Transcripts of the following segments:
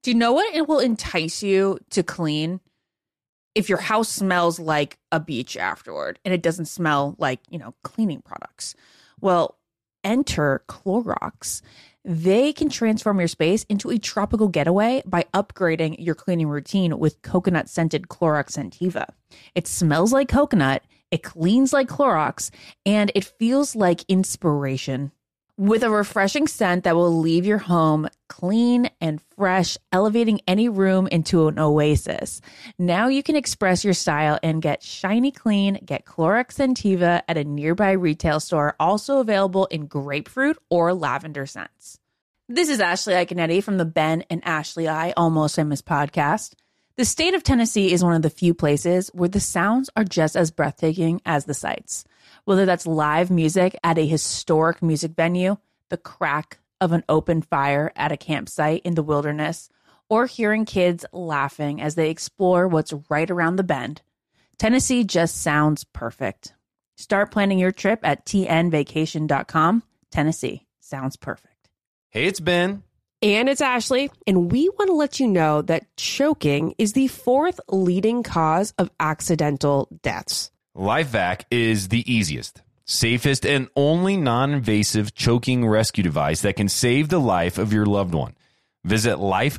Do you know what it will entice you to clean? If your house smells like a beach afterward and it doesn't smell like, cleaning products. Well, enter Clorox. They can transform your space into a tropical getaway by upgrading your cleaning routine with coconut-scented Clorox Scentiva. It smells like coconut, it cleans like Clorox, and it feels like inspiration. With a refreshing scent that will leave your home clean and fresh, elevating any room into an oasis. Now you can express your style and get shiny clean. Get Clorox Scentiva at a nearby retail store, also available in grapefruit or lavender scents. This is Ashley Iconetti from the Ben and Ashley I Almost Famous podcast. The state of Tennessee is one of the few places where the sounds are just as breathtaking as the sights. Whether that's live music at a historic music venue, the crack of an open fire at a campsite in the wilderness, or hearing kids laughing as they explore what's right around the bend, Tennessee just sounds perfect. Start planning your trip at tnvacation.com. Tennessee sounds perfect. Hey, it's Ben. And it's Ashley, and we want to let you know that choking is the 4th leading cause of accidental deaths. LifeVac is the easiest, safest, and only non-invasive choking rescue device that can save the life of your loved one. Visit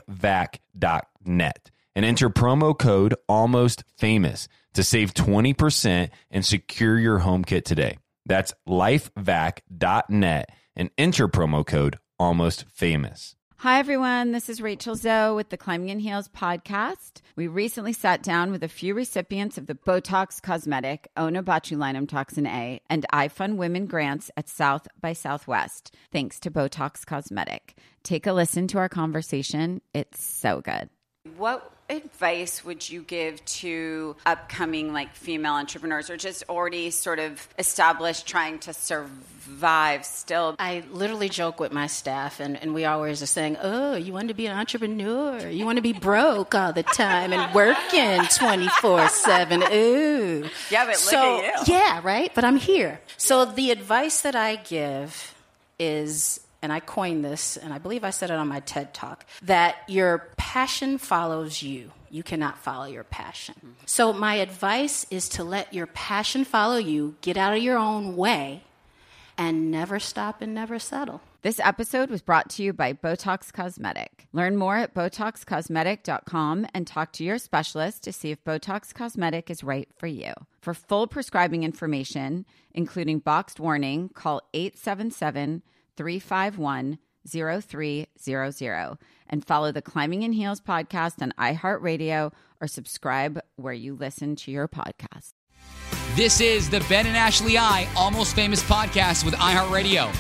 lifevac.net and enter promo code ALMOSTFAMOUS to save 20% and secure your home kit today. That's lifevac.net and enter promo code ALMOSTFAMOUS. Hi, everyone. This is Rachel Zoe with the Climbing in Heels podcast. We recently sat down with a few recipients of the Botox Cosmetic, Onabotulinum Toxin A, and iFund Women grants at South by Southwest, thanks to Botox Cosmetic. Take a listen to our conversation. It's so good. What advice would you give to upcoming female entrepreneurs or just already sort of established trying to survive still? I literally joke with my staff and we always are saying, oh, you want to be an entrepreneur? You want to be broke all the time and working 24/7. Ooh. Yeah, but look at you. Yeah, right? But I'm here. So the advice that I give is, and I coined this, and I believe I said it on my TED Talk, that your passion follows you. You cannot follow your passion. Mm-hmm. So my advice is to let your passion follow you, get out of your own way, and never stop and never settle. This episode was brought to you by Botox Cosmetic. Learn more at BotoxCosmetic.com and talk to your specialist to see if Botox Cosmetic is right for you. For full prescribing information, including boxed warning, call 877-351-0300 and follow the Climbing in Heels podcast on iHeartRadio or subscribe where you listen to your podcast. This is the Ben and Ashley I Almost Famous podcast with iHeartRadio.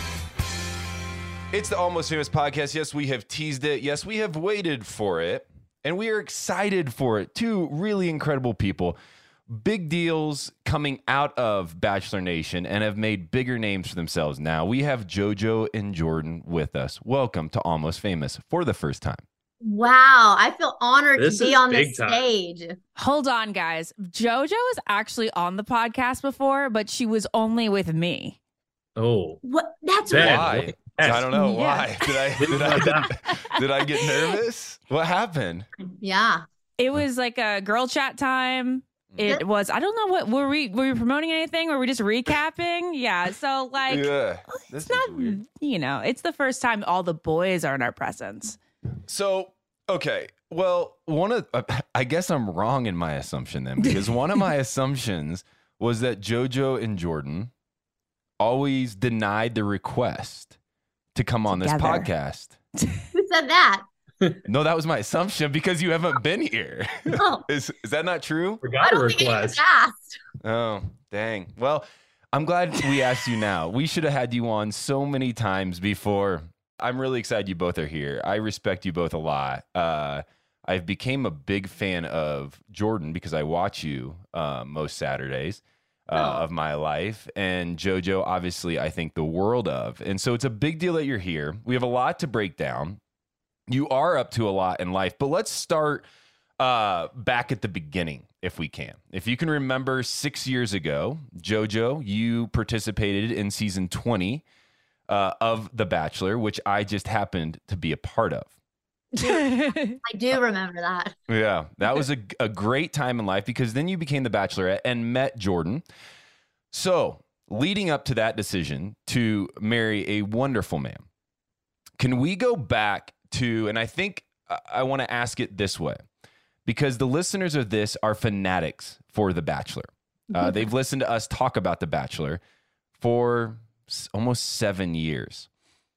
It's the Almost Famous podcast. Yes, we have teased it. Yes, we have waited for it. And we are excited for it. Two really incredible people. Big deals coming out of Bachelor Nation and have made bigger names for themselves now. We have JoJo and Jordan with us. Welcome to Almost Famous for the first time. Wow, I feel honored This to be is on the big time. stage. Hold on, guys. JoJo was actually on the podcast before, but she was only with me. Oh, What? That's Ben. Why? Yes. I don't know. Yeah. Why? Did I get nervous? What happened? yeah. It was like a girl chat time. It was, I don't know what, were we promoting anything? Were we just recapping? Yeah. So Yeah. it's not, weird. it's the first time all the boys are in our presence. So, okay. Well, I guess I'm wrong in my assumption then, because one of my assumptions was that JoJo and Jordan always denied the request to come on this Together. podcast. Who said that? No, that was my assumption because you haven't been here. Oh, Is that not true? I Forgot a don't think anyone request. asked. Oh, dang. Well, I'm glad we asked you now. We should have had you on so many times before. I'm really excited you both are here. I respect you both a lot. I've became a big fan of Jordan because I watch you most Saturdays of my life. And JoJo, obviously, I think the world of. And so it's a big deal that you're here. We have a lot to break down. You are up to a lot in life, but let's start back at the beginning, if we can. If you can remember 6 years ago, JoJo, you participated in season 20 of The Bachelor, which I just happened to be a part of. I do remember that. Yeah, that was a great time in life because then you became the Bachelorette and met Jordan. So, leading up to that decision to marry a wonderful man, can we go back to, and I think I want to ask it this way, because the listeners of this are fanatics for The Bachelor. They've listened to us talk about The Bachelor for almost 7 years.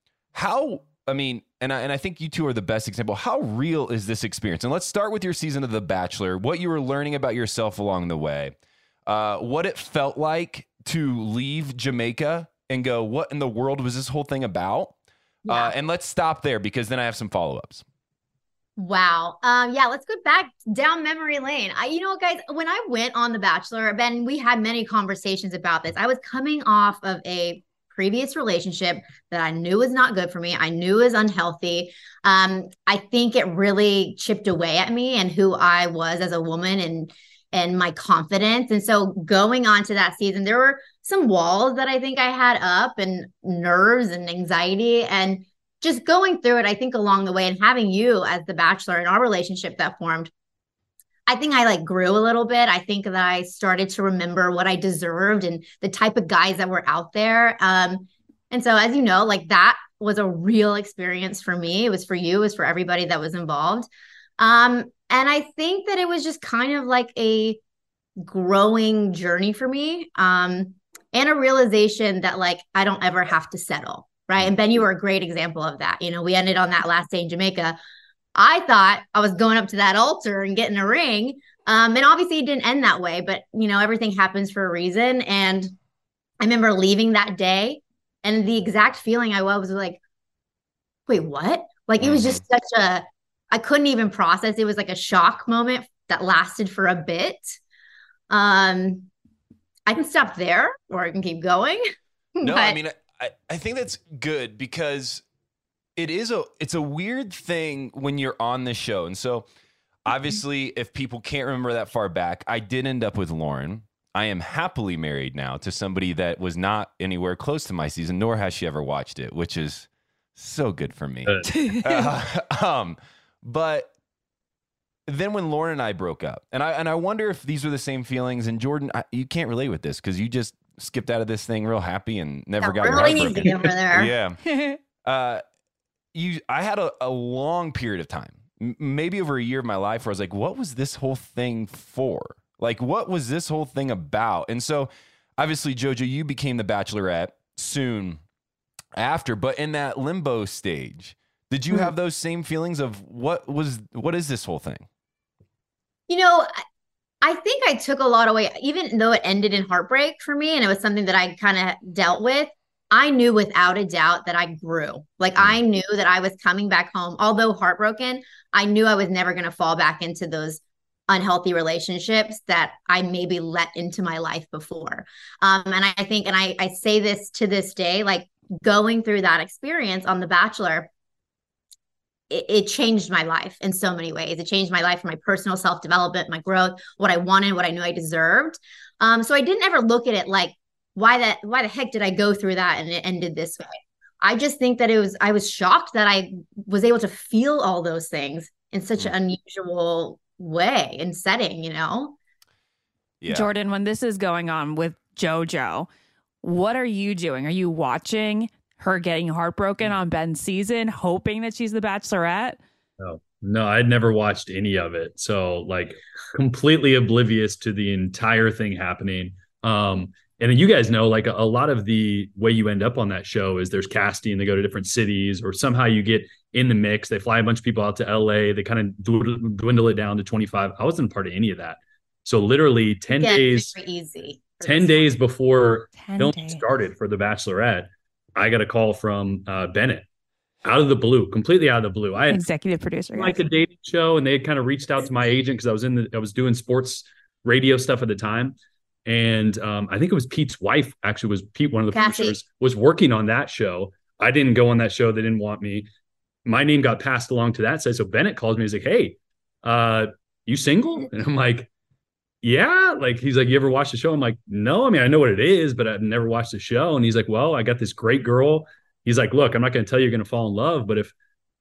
And I think you two are the best example. How real is this experience? And let's start with your season of The Bachelor, what you were learning about yourself along the way, what it felt like to leave Jamaica and go, what in the world was this whole thing about? Yeah. And let's stop there because then I have some follow-ups. Wow. Yeah, let's go back down memory lane. You know what, guys, when I went on The Bachelor, Ben, we had many conversations about this. I was coming off of a previous relationship that I knew was not good for me. I knew was unhealthy. I think it really chipped away at me and who I was as a woman and my confidence. And so going on to that season, there were some walls that I think I had up and nerves and anxiety, and just going through it, I think along the way and having you as the Bachelor in our relationship that formed, I think I grew a little bit. I think that I started to remember what I deserved and the type of guys that were out there. And so, as you know, that was a real experience for me. It was for you, it was for everybody that was involved. And I think that it was just kind of like a growing journey for me, and a realization that I don't ever have to settle. Right. And Ben, you were a great example of that. You know, we ended on that last day in Jamaica. I thought I was going up to that altar and getting a ring. And obviously it didn't end that way, but everything happens for a reason. And I remember leaving that day and the exact feeling I was like, wait, what? It was just I couldn't even process. It was like a shock moment that lasted for a bit. I can stop there or I can keep going. No, I think that's good because it's a weird thing when you're on the show. And so obviously if people can't remember that far back, I did end up with Lauren. I am happily married now to somebody that was not anywhere close to my season, nor has she ever watched it, which is so good for me. But then when Lauren and I broke up, and I wonder if these were the same feelings. And Jordan, you can't relate with this because you just skipped out of this thing real happy and never got really your heart broken. easy over there. Yeah. I had a long period of time, maybe over a year of my life, where I was like, what was this whole thing for? What was this whole thing about? And so obviously, JoJo, you became the Bachelorette soon after, but in that limbo stage, did you have those same feelings of what is this whole thing? I think I took a lot away, even though it ended in heartbreak for me and it was something that I kind of dealt with. I knew without a doubt that I grew. I knew that I was coming back home, although heartbroken. I knew I was never going to fall back into those unhealthy relationships that I maybe let into my life before. And I think, and I say this to this day, going through that experience on The Bachelor, it changed my life in so many ways. It changed my life for my personal self-development, my growth, what I wanted, what I knew I deserved. So I didn't ever look at it why the heck did I go through that and it ended this way? I just think that I was shocked that I was able to feel all those things in such an unusual way and setting, Yeah. Jordan, when this is going on with JoJo, what are you doing? Are you watching her getting heartbroken on Ben's season, hoping that she's the Bachelorette? No, I'd never watched any of it. So completely oblivious to the entire thing happening. And then you guys know, a lot of the way you end up on that show is there's casting, they go to different cities, or somehow you get in the mix. They fly a bunch of people out to LA. They kind of dwindle it down to 25. I wasn't part of any of that. So literally 10 days, easy. 10 days before 10 film days. started for The Bachelorette, I got a call from Bennett out of the blue, completely out of the blue. I had Executive producer. a dating show, and they had kind of reached out to my agent because I was doing sports radio stuff at the time. And I think it was Pete's wife, actually was Pete, one of the producers, was working on that show. I didn't go on that show. They didn't want me. My name got passed along to that side. So Bennett calls me. He's like, hey, you single? And I'm like, yeah. He's like, you ever watch the show? I'm like, no. I know what it is, but I've never watched the show. And he's like, well, I got this great girl. He's like, look, I'm not going to tell you you're going to fall in love, but if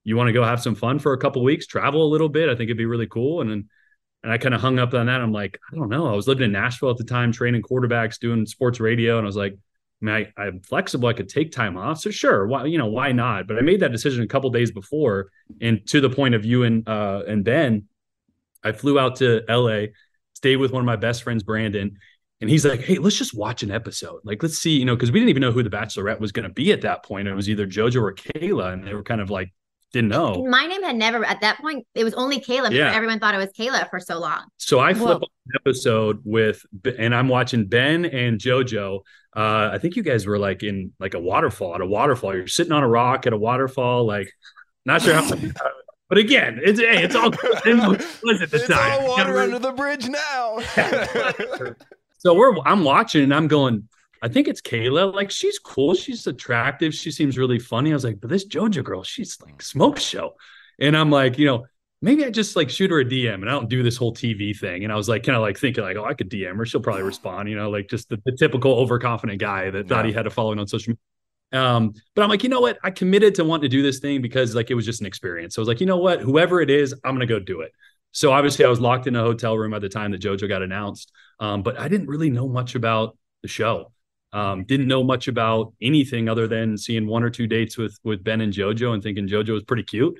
you want to go have some fun for a couple weeks, travel a little bit. I think it'd be really cool. And I kind of hung up on that. I'm like, I don't know. I was living in Nashville at the time, training quarterbacks, doing sports radio. And I was like, I'm flexible. I could take time off. So sure. Why not? But I made that decision a couple days before. And to the point of you and Ben, I flew out to LA, stayed with one of my best friends, Brandon. And he's like, hey, let's just watch an episode. Like, let's see, because we didn't even know who the Bachelorette was going to be at that point. It was either JoJo or Kayla. And they were kind of like, didn't know. My name had never, at that point, it was only Kayla. Yeah. Everyone thought it was Kayla for so long. So I flip on an episode and I'm watching Ben and JoJo. I think you guys were like in like a waterfall. You're sitting on a rock at a waterfall. Like, not sure how. But again, it's all good. It's all water under the bridge now. So I'm watching and I'm going, I think it's Kayla. Like, she's cool. She's attractive. She seems really funny. I was like, but this JoJo girl, she's like smoke show. And I'm like, maybe I just like shoot her a DM and I don't do this whole TV thing. And I was like, kind of like thinking like, oh, I could DM her. She'll probably respond, like just the typical overconfident guy that thought he had a following on social media. But I'm like, you know what? I committed to want to do this thing because like, it was just an experience. So I was like, you know what, whoever it is, I'm going to go do it. So obviously I was locked in a hotel room at the time that JoJo got announced. But I didn't really know much about the show. Didn't know much about anything other than seeing 1 or 2 dates with Ben and JoJo and thinking JoJo was pretty cute.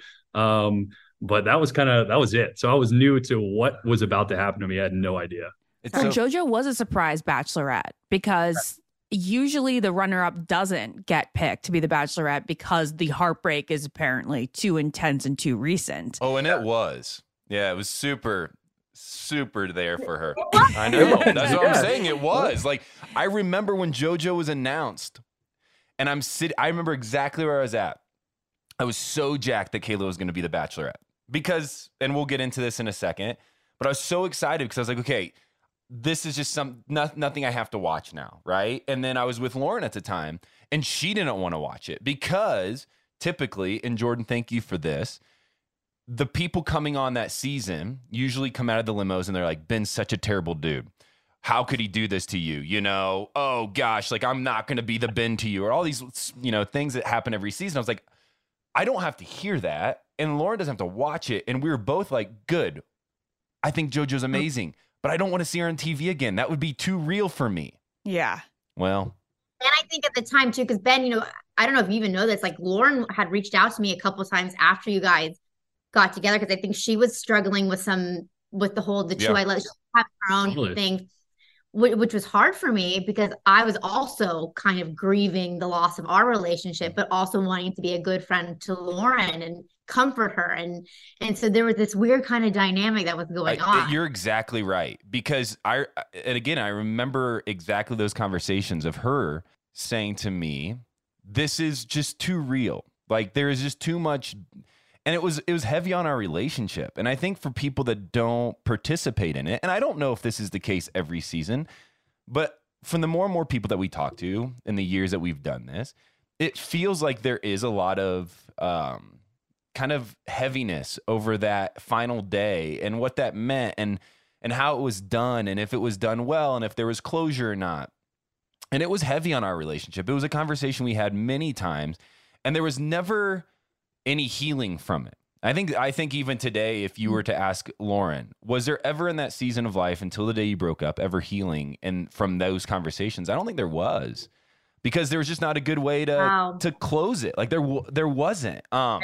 But that was it. So I was new to what was about to happen to me. I had no idea. JoJo was a surprise Bachelorette because usually the runner-up doesn't get picked to be the Bachelorette because the heartbreak is apparently too intense and too recent. Oh, and it was. Yeah, it was super there for her. I know. That's what I'm saying. It was. Like, I remember when JoJo was announced and I remember exactly where I was at. I was so jacked that Kayla was going to be the Bachelorette because, and we'll get into this in a second, but I was so excited because I was like, okay, this is just nothing I have to watch now. Right. And then I was with Lauren at the time and she didn't want to watch it because typically, and Jordan, thank you for this, the people coming on that season usually come out of the limos and they're like, Ben's such a terrible dude. How could he do this to you? Oh gosh, like I'm not going to be the Ben to you, or all these, things that happen every season. I was like, I don't have to hear that. And Lauren doesn't have to watch it. And we were both like, good. I think JoJo's amazing, but I don't want to see her on TV again. That would be too real for me. Yeah. Well. And I think at the time too, because Ben, I don't know if you even know this, like Lauren had reached out to me a couple of times after you guys got together because I think she was struggling with the whole the two I let have her own thing, which was hard for me because I was also kind of grieving the loss of our relationship, but also wanting to be a good friend to Lauren and comfort her, and so there was this weird kind of dynamic that was going on. You're exactly right, because I remember exactly those conversations of her saying to me, "This is just too real. Like there is just too much." And it was heavy on our relationship. And I think for people that don't participate in it, and I don't know if this is the case every season, but from the more and more people that we talk to in the years that we've done this, it feels like there is a lot of kind of heaviness over that final day and what that meant and how it was done and if it was done well and if there was closure or not. And it was heavy on our relationship. It was a conversation we had many times, and there was never any healing from it. I think even today, if you were to ask Lauren, was there ever in that season of life until the day you broke up ever healing and from those conversations? I don't think there was, because there was just not a good way to close it. Like there wasn't.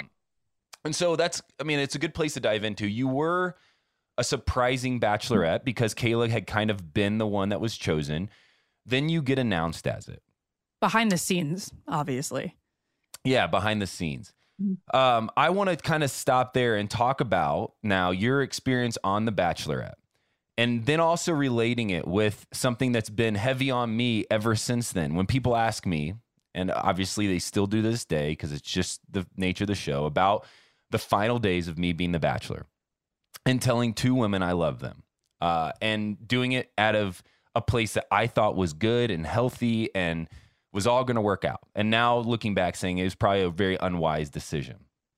And so it's a good place to dive into. You were a surprising Bachelorette because Kayla had kind of been the one that was chosen. Then you get announced as it. Behind the scenes, obviously. Yeah, behind the scenes. I want to kind of stop there and talk about now your experience on The Bachelorette, and then also relating it with something that's been heavy on me ever since then. When people ask me, and obviously they still do this day because it's just the nature of the show, about the final days of me being The Bachelor and telling two women I love them, and doing it out of a place that I thought was good and healthy and was all going to work out. And now looking back saying it was probably a very unwise decision.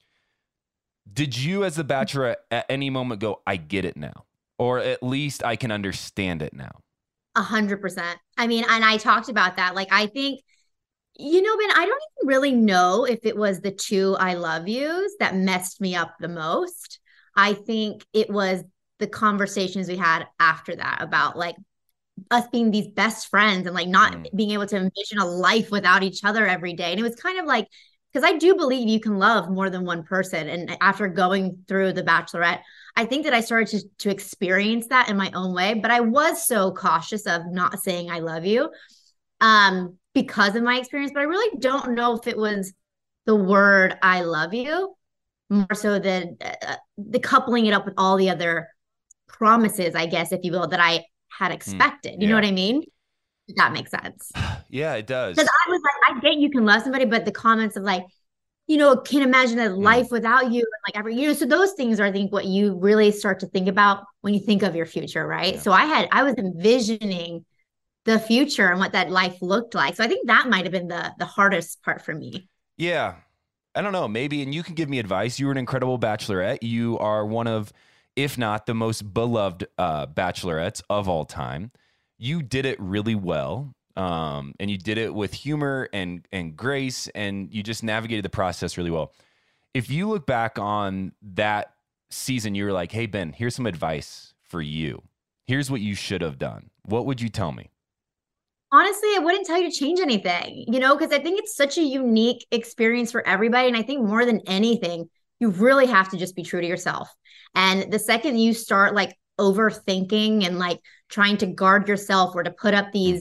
Did you as the Bachelor at any moment go, I get it now, or at least I can understand it now? 100%. I mean, and I talked about that. Like, I think You know, Ben, I don't even really know if it was the two I love yous that messed me up the most. I think it was the conversations we had after that about like us being these best friends and like not being able to envision a life without each other every day. And it was kind of like, because I do believe you can love more than one person. And after going through The Bachelorette, I think that I started to experience that in my own way. But I was so cautious of not saying I love you because of my experience. But I really don't know if it was the word I love you, more so than the coupling it up with all the other promises, I guess, if you will, that I had expected. You know what I mean? If that makes sense. Yeah, it does. Because I was like, I get you can love somebody, but the comments of like, you know, can't imagine a life without you, and like every, you know, so those things are, I think, what you really start to think about when you think of your future, right? So I was envisioning the future and what that life looked like. So I think that might have been the hardest part for me. Yeah. I don't know, maybe, and you can give me advice. You were an incredible bachelorette. You are one of, if not the most beloved bachelorettes of all time. You did it really well. And you did it with humor and grace, and you just navigated the process really well. If you look back on that season, you were like, hey, Ben, here's some advice for you. Here's what you should have done. What would you tell me? Honestly, I wouldn't tell you to change anything, you know, because I think it's such a unique experience for everybody. And I think more than anything, you really have to just be true to yourself. And the second you start like overthinking and like trying to guard yourself or to put up these,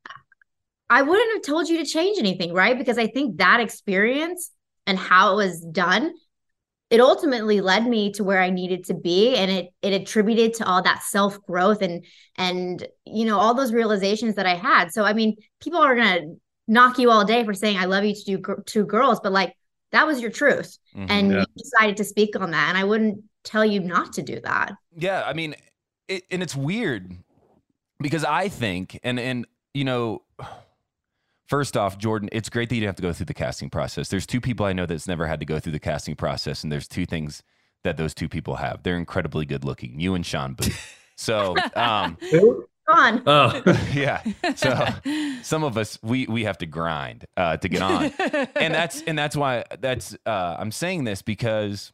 I wouldn't have told you to change anything, right? Because I think that experience and how it was done, it ultimately led me to where I needed to be. And it attributed to all that self-growth and, you know, all those realizations that I had. So, I mean, people are going to knock you all day for saying, I love you to two girls, but like, that was your truth. And you decided to speak on that. And I wouldn't tell you not to do that. Yeah. I mean, and it's weird because I think, and, you know, first off, Jordan, it's great that you didn't have to go through the casting process. There's two people I know that's never had to go through the casting process, and there's two things that those two people have. They're incredibly good looking, you and Sean Booth. So, on. Yeah. So some of us, we have to grind to get on. And that's why I'm saying this because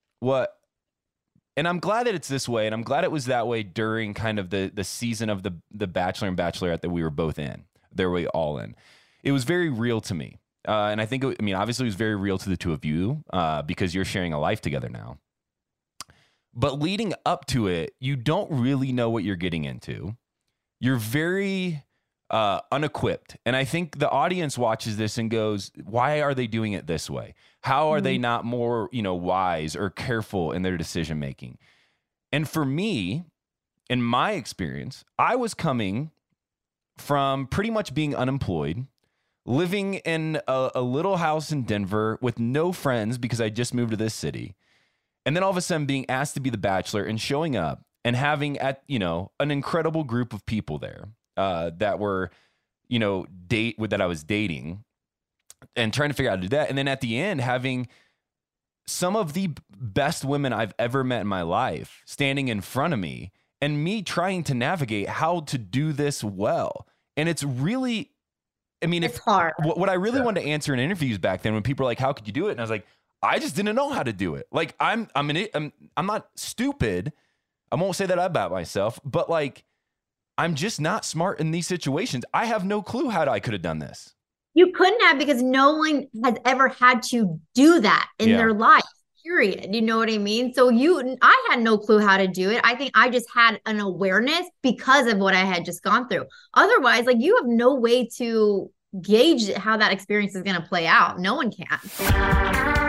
and I'm glad that it's this way, and I'm glad it was that way during kind of the season of the Bachelor and Bachelorette that we were both in. They were all in. It was very real to me. And I think, obviously it was very real to the two of you because you're sharing a life together now. But leading up to it, you don't really know what you're getting into. You're very unequipped. And I think the audience watches this and goes, why are they doing it this way? How are they not more, wise or careful in their decision making? And for me, in my experience, I was coming from pretty much being unemployed, living in a little house in Denver with no friends because I just moved to this city. And then all of a sudden being asked to be the Bachelor and showing up and having an incredible group of people there that were, that I was dating and trying to figure out how to do that. And then at the end, having some of the best women I've ever met in my life standing in front of me and me trying to navigate how to do this well. And it's really, it's hard. What I really wanted to answer in interviews back then when people were like, how could you do it? And I was like, I just didn't know how to do it. Like I'm not stupid. I won't say that about myself, but like, I'm just not smart in these situations. I have no clue how I could have done this. You couldn't have, because no one has ever had to do that in their life, period. You know what I mean? So I had no clue how to do it. I think I just had an awareness because of what I had just gone through. Otherwise, like, you have no way to gauge how that experience is going to play out. No one can.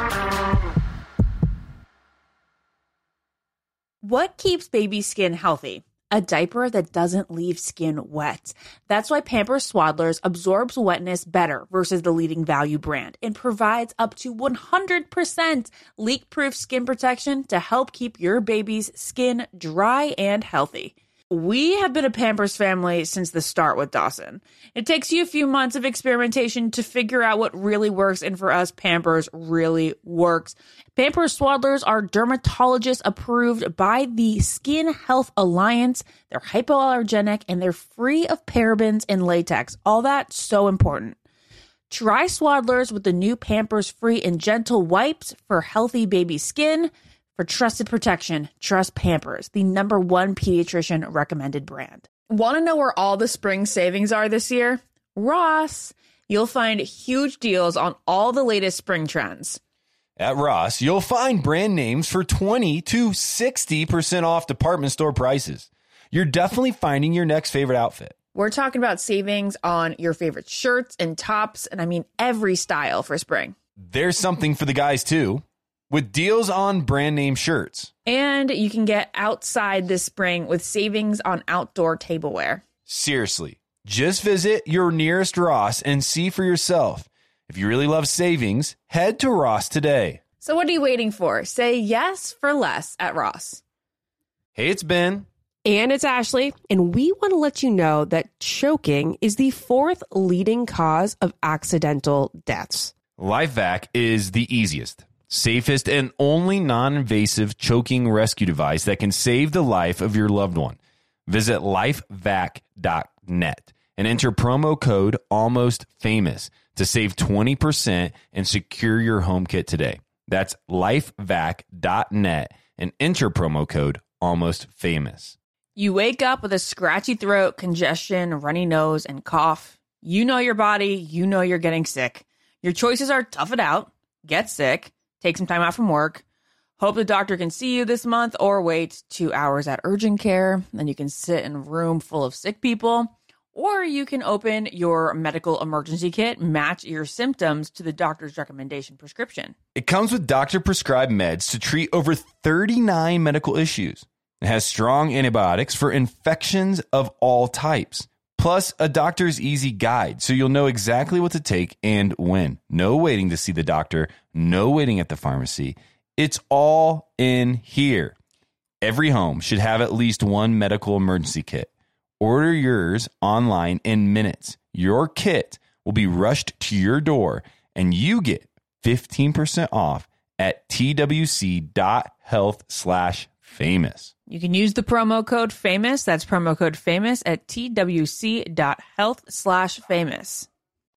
What keeps baby skin healthy? A diaper that doesn't leave skin wet. That's why Pampers Swaddlers absorbs wetness better versus the leading value brand and provides up to 100% leak-proof skin protection to help keep your baby's skin dry and healthy. We have been a Pampers family since the start with Dawson. It takes you a few months of experimentation to figure out what really works, and for us, Pampers really works. Pampers Swaddlers are dermatologist approved by the Skin Health Alliance. They're hypoallergenic and they're free of parabens and latex. All that so important. Dry Swaddlers with the new Pampers Free and Gentle wipes for healthy baby skin. For trusted protection, trust Pampers, the #1 pediatrician recommended brand. Want to know where all the spring savings are this year? Ross. You'll find huge deals on all the latest spring trends. At Ross, you'll find brand names for 20 to 60% off department store prices. You're definitely finding your next favorite outfit. We're talking about savings on your favorite shirts and tops, and I mean every style for spring. There's something for the guys too, with deals on brand name shirts. And you can get outside this spring with savings on outdoor tableware. Seriously, just visit your nearest Ross and see for yourself. If you really love savings, head to Ross today. So what are you waiting for? Say yes for less at Ross. Hey, it's Ben. And it's Ashley, and we want to let you know that choking is the 4th leading cause of accidental deaths. LifeVac is the easiest, safest, and only non-invasive choking rescue device that can save the life of your loved one. Visit lifevac.net and enter promo code ALMOSTFamous to save 20% and secure your home kit today. That's lifevac.net and enter promo code ALMOSTFamous. You wake up with a scratchy throat, congestion, runny nose, and cough. You know your body. You know you're getting sick. Your choices are tough it out, get sick, take some time out from work, hope the doctor can see you this month, or wait 2 hours at urgent care. Then you can sit in a room full of sick people. Or you can open your medical emergency kit, match your symptoms to the doctor's recommendation prescription. It comes with doctor-prescribed meds to treat over 39 medical issues. It has strong antibiotics for infections of all types, plus a doctor's easy guide, so you'll know exactly what to take and when. No waiting to see the doctor, no waiting at the pharmacy. It's all in here. Every home should have at least one medical emergency kit. Order yours online in minutes. Your kit will be rushed to your door, and you get 15% off at twc.health/famous. You can use the promo code FAMOUS. That's promo code FAMOUS at twc.health/famous.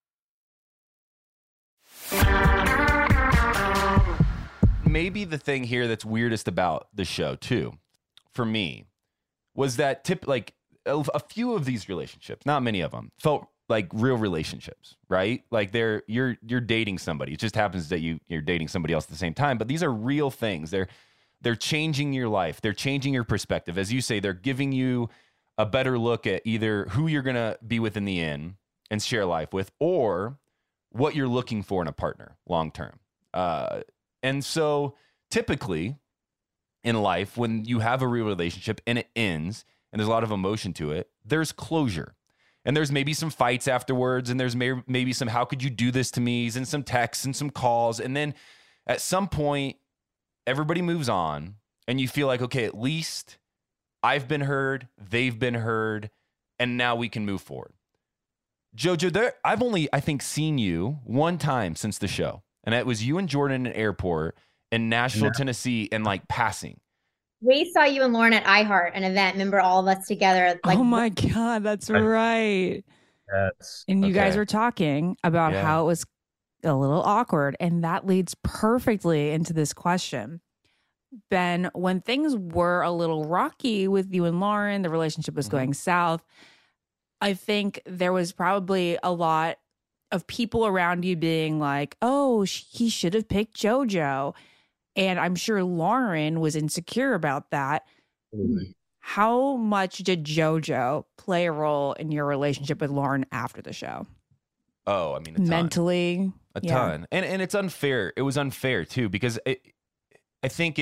Maybe the thing here that's weirdest about the show, too, for me, was that a few of these relationships, not many of them, felt like real relationships, right? Like you're dating somebody. It just happens that you're dating somebody else at the same time, but these are real things. They're changing your life. They're changing your perspective. As you say, they're giving you a better look at either who you're going to be with in the end and share life with, or what you're looking for in a partner long term. And so typically in life, when you have a real relationship and it ends, and there's a lot of emotion to it, there's closure. And there's maybe some fights afterwards, and there's maybe some how could you do this to me, and some texts and some calls. And then at some point, everybody moves on, and you feel like, okay, at least I've been heard, they've been heard, and now we can move forward. JoJo, I've only, I think, seen you one time since the show, and it was you and Jordan in an airport in Nashville, Tennessee, and like passing. We saw you and Lauren at iHeart, an event. Remember all of us together? Oh my God, that's right. Yes. And you guys were talking about how it was a little awkward. And that leads perfectly into this question. Ben, when things were a little rocky with you and Lauren, the relationship was going south, I think there was probably a lot of people around you being like, oh, he should have picked JoJo. And I'm sure Lauren was insecure about that. Absolutely. How much did JoJo play a role in your relationship with Lauren after the show? Oh, I mean, a ton. Mentally. A ton. And it's unfair. It was unfair, too, because I think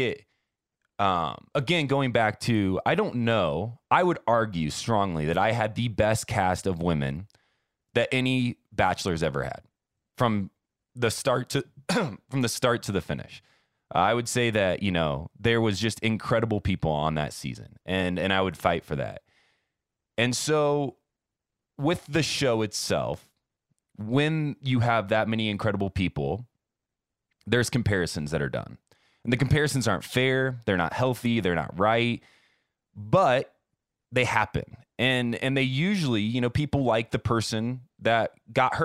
again, going back to, I don't know, I would argue strongly that I had the best cast of women that any Bachelor's ever had from the start to the finish. I would say that, there was just incredible people on that season, and I would fight for that. And so with the show itself, when you have that many incredible people, there's comparisons that are done. And the comparisons aren't fair, they're not healthy, they're not right, but they happen. And they usually, people like the person that got hurt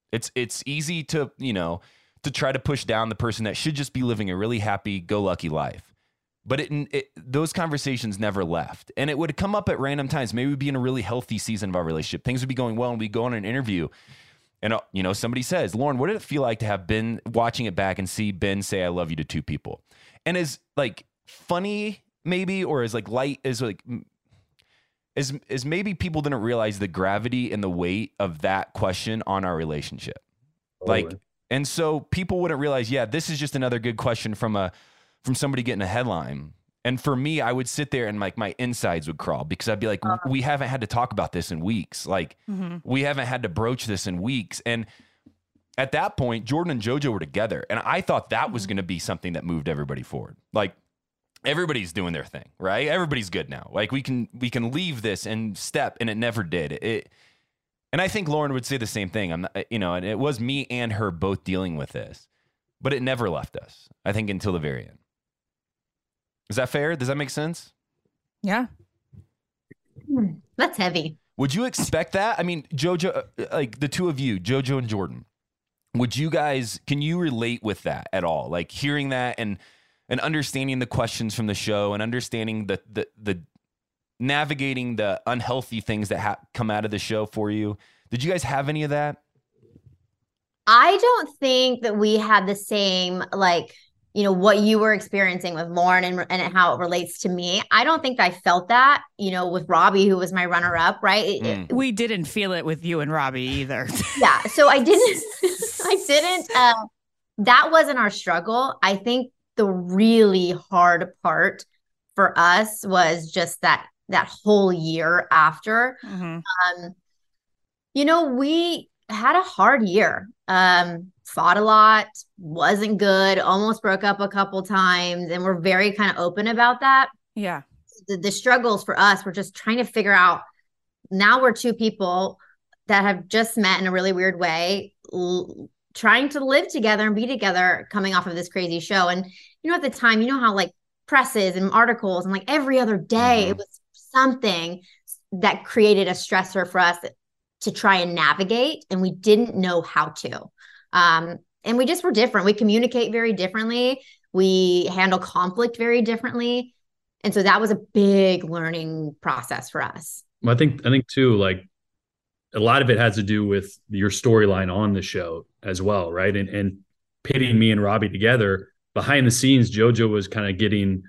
It's easy to, to try to push down the person that should just be living a really happy go lucky life. But those conversations never left. And it would come up at random times. Maybe we'd be in a really healthy season of our relationship. Things would be going well, and we'd go on an interview. And, somebody says, Lauren, what did it feel like to have been watching it back and see Ben say, I love you to two people? And as like funny maybe, or as like light as like, as maybe people didn't realize the gravity and the weight of that question on our relationship. Like, and so people wouldn't realize, this is just another good question from somebody getting a headline. And for me, I would sit there and like my insides would crawl, because I'd be like, we haven't had to talk about this in weeks. Like we haven't had to broach this in weeks. And at that point, Jordan and JoJo were together. And I thought that was going to be something that moved everybody forward. Like everybody's doing their thing, right? Everybody's good now. Like we can leave this and step, and it never did. And I think Lauren would say the same thing. I'm not, and it was me and her both dealing with this, but it never left us, I think, until the very end. Is that fair? Does that make sense? Yeah. That's heavy. Would you expect that? I mean, JoJo, like the two of you, JoJo and Jordan, can you relate with that at all? Like hearing that and understanding the questions from the show, and understanding the navigating the unhealthy things that come out of the show for you. Did you guys have any of that? I don't think that we had the same, like, what you were experiencing with Lauren and how it relates to me. I don't think I felt that, with Robbie, who was my runner up, right? We didn't feel it with you and Robbie either. Yeah. So I didn't, that wasn't our struggle. I think the really hard part for us was just that whole year after. We had a hard year. Fought a lot, wasn't good, almost broke up a couple times, and we're very kind of open about that. Yeah. The struggles for us were just trying to figure out, now we're two people that have just met in a really weird way, trying to live together and be together coming off of this crazy show. And, at the time, how like presses and articles and like every other day, it was something that created a stressor for us to try and navigate. And we didn't know how to. And we just were different. We communicate very differently. We handle conflict very differently. And so that was a big learning process for us. I think too, like a lot of it has to do with your storyline on the show as well. Right. And pitting me and Robbie together behind the scenes, JoJo was kind of getting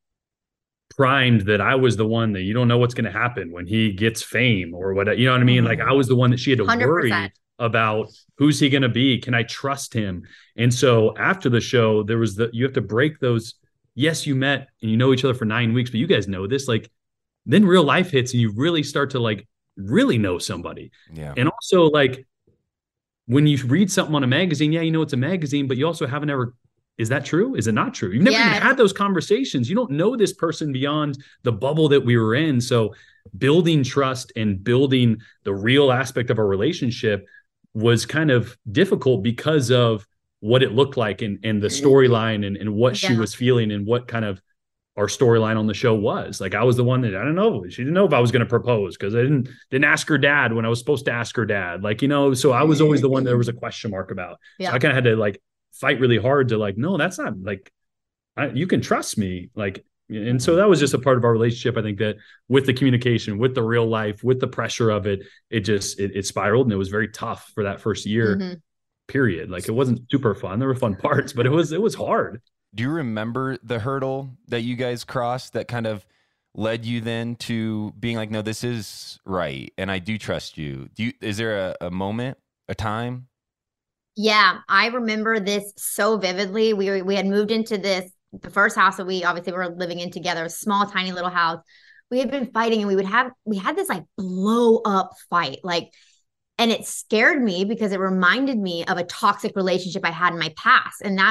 primed that I was the one that you don't know what's going to happen when he gets fame or what, you know what I mean? Like I was the one that she had to 100%. Worry about who's he going to be? Can I trust him? And so after the show, there was you have to break those. Yes, you met and you know each other for 9 weeks, but you guys know this, like then real life hits and you really start to like really know somebody. Yeah. And also like when you read something on a magazine, it's a magazine, but you also haven't ever, is that true? Is it not true? You've never even had those conversations. You don't know this person beyond the bubble that we were in. So building trust and building the real aspect of our relationship was kind of difficult because of what it looked like and the storyline and what she was feeling and what kind of our storyline on the show was. Like I was the one that, I don't know, she didn't know if I was going to propose because I didn't ask her dad when I was supposed to ask her dad. Like, so I was always the one that there was a question mark about. So I kind of had to like fight really hard to like, no, that's not like, you can trust me. Like, and so that was just a part of our relationship. I think that with the communication, with the real life, with the pressure of it, it spiraled and it was very tough for that first year period. Like it wasn't super fun. There were fun parts, but it was hard. Do you remember the hurdle that you guys crossed that kind of led you then to being like, no, this is right. And I do trust you. Is there a moment, a time? Yeah, I remember this so vividly. We had moved into the first house that we obviously were living in together, a small, tiny little house. We had been fighting and we had this like blow up fight, like, and it scared me because it reminded me of a toxic relationship I had in my past. And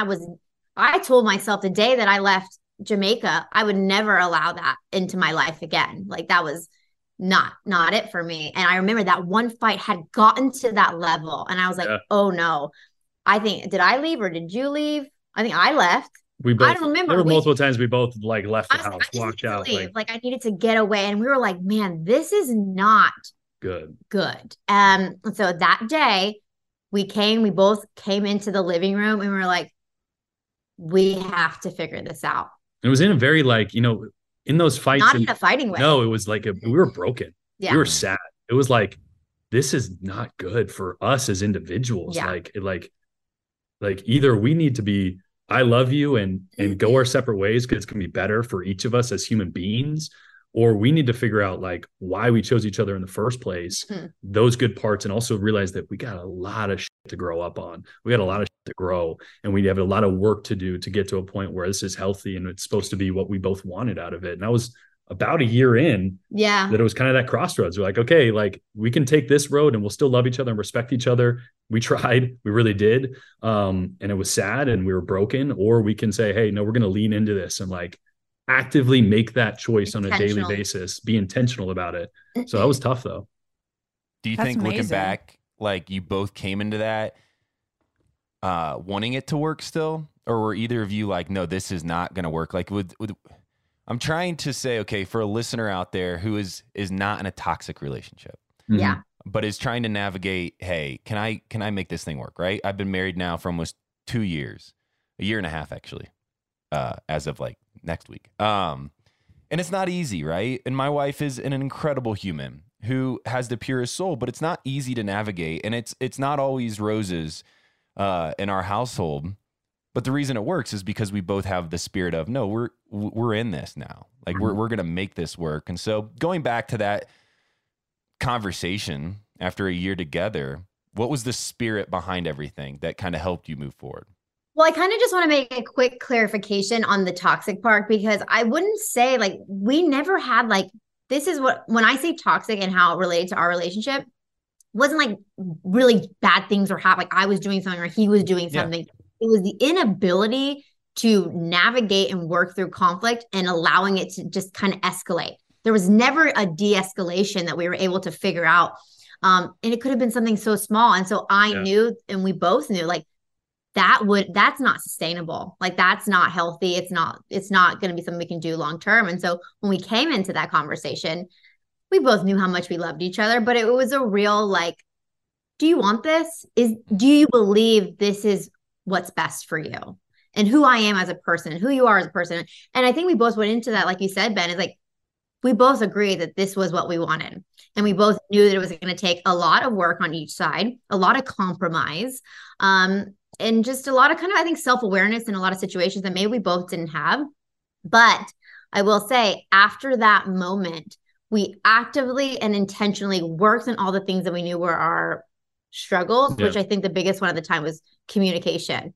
I told myself the day that I left Jamaica, I would never allow that into my life again. Like that was not it for me. And I remember that one fight had gotten to that level. And I was like, oh no, did I leave or did you leave? I think I left. We both, I don't remember. There were multiple times we both like left the house, walked out. Like I needed to get away. And we were like, man, this is not good. So that day we both came into the living room and we were like, we have to figure this out. It was in a very like, in those fights. Not in a fighting way. No, it was like we were broken. Yeah. We were sad. It was like, this is not good for us as individuals. Yeah. Like either we need to be, I love you and go our separate ways because it's going to be better for each of us as human beings, or we need to figure out like why we chose each other in the first place, those good parts, and also realize that we got a lot of shit to grow up on. We got a lot of shit to grow, and we have a lot of work to do to get to a point where this is healthy and it's supposed to be what we both wanted out of it. And that was about a year in, that it was kind of that crossroads. We're like, okay, like we can take this road and we'll still love each other and respect each other. We tried, we really did. And it was sad and we were broken, or we can say, hey, no, we're going to lean into this and like actively make that choice on a daily basis, be intentional about it. So that was tough though. Do you think looking back, like you both came into that wanting it to work still, or were either of you like, no, this is not going to work? Like I'm trying to say, okay, for a listener out there who is not in a toxic relationship, but is trying to navigate, hey, can I make this thing work? Right. I've been married now for almost 2 years, a year and a half, actually, as of like next week. And it's not easy. Right. And my wife is an incredible human who has the purest soul, but it's not easy to navigate. And it's not always roses, in our household. But the reason it works is because we both have the spirit of, no, we're in this now. Like we're going to make this work. And so going back to that conversation after a year together, what was the spirit behind everything that kind of helped you move forward? Well, I kind of just want to make a quick clarification on the toxic part, because I wouldn't say like we never had like, this is what, when I say toxic and how it related to our relationship, wasn't like really bad things were happening. Like I was doing something or he was doing something. Yeah. It was the inability to navigate and work through conflict and allowing it to just kind of escalate. There was never a de-escalation that we were able to figure out. And it could have been something so small. And so I knew, and we both knew, like that's not sustainable. Like that's not healthy. It's not going to be something we can do long term. And so when we came into that conversation, we both knew how much we loved each other, but it was a real like, do you want this? Do you believe this is what's best for you and who I am as a person, who you are as a person? And I think we both went into that, like you said, Ben, is like, we both agreed that this was what we wanted. And we both knew that it was going to take a lot of work on each side, a lot of compromise, and just a lot of kind of, I think, self-awareness in a lot of situations that maybe we both didn't have. But I will say after that moment, we actively and intentionally worked on all the things that we knew were our struggles, which I think the biggest one at the time was communication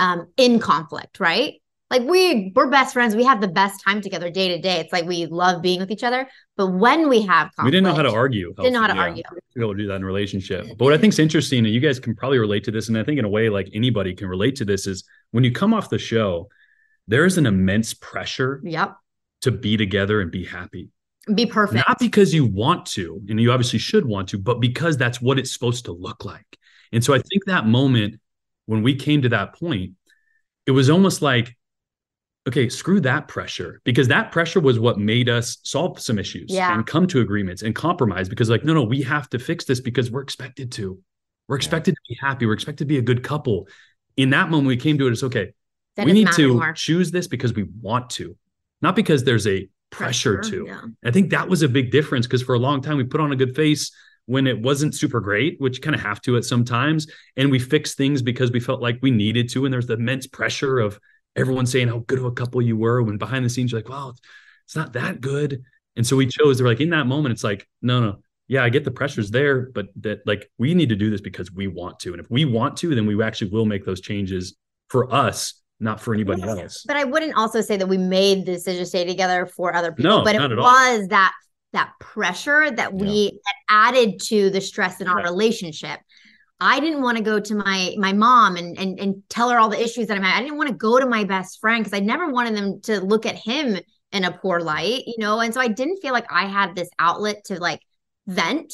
in conflict, right? Like we're best friends. We have the best time together day to day. It's like we love being with each other. But when we have conflict, we didn't know how to argue. Didn't know how to argue. To be able to do that in a relationship. But what I think is interesting, and you guys can probably relate to this, and I think in a way like anybody can relate to this, is when you come off the show, there is an immense pressure to be together and be happy. Be perfect. Not because you want to, and you obviously should want to, but because that's what it's supposed to look like. And so I think that moment when we came to that point, it was almost like, okay, screw that pressure, because that pressure was what made us solve some issues and come to agreements and compromise, because like, no, we have to fix this because we're expected to. We're expected to be happy. We're expected to be a good couple. In that moment, we came to it as, okay, we need to choose this because we want to, not because there's a pressure to. Yeah. I think that was a big difference, because for a long time we put on a good face when it wasn't super great, which you kind of have to at some times. And we fixed things because we felt like we needed to. And there's the immense pressure of everyone saying how good of a couple you were, when behind the scenes you're like, wow, it's not that good. And so we chose, they're like, in that moment, it's like, no. Yeah, I get the pressure's there, but that like we need to do this because we want to. And if we want to, then we actually will make those changes for us, not for anybody else. But I wouldn't also say that we made the decision to stay together for other people. No, but it was that pressure that we added to the stress in our relationship. I didn't want to go to my mom and tell her all the issues that I'm having. I didn't want to go to my best friend because I never wanted them to look at him in a poor light, you know? And so I didn't feel like I had this outlet to like vent.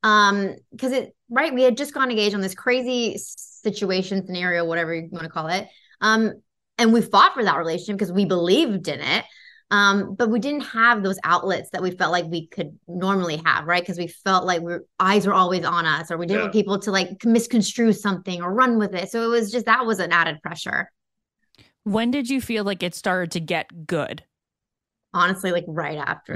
Because we had just gone engaged on this crazy situation, scenario, whatever you want to call it. And we fought for that relationship because we believed in it. But we didn't have those outlets that we felt like we could normally have, right? Because we felt like eyes were always on us, or we didn't want people to like misconstrue something or run with it. So it was just, that was an added pressure. When did you feel like it started to get good? Honestly, like right after.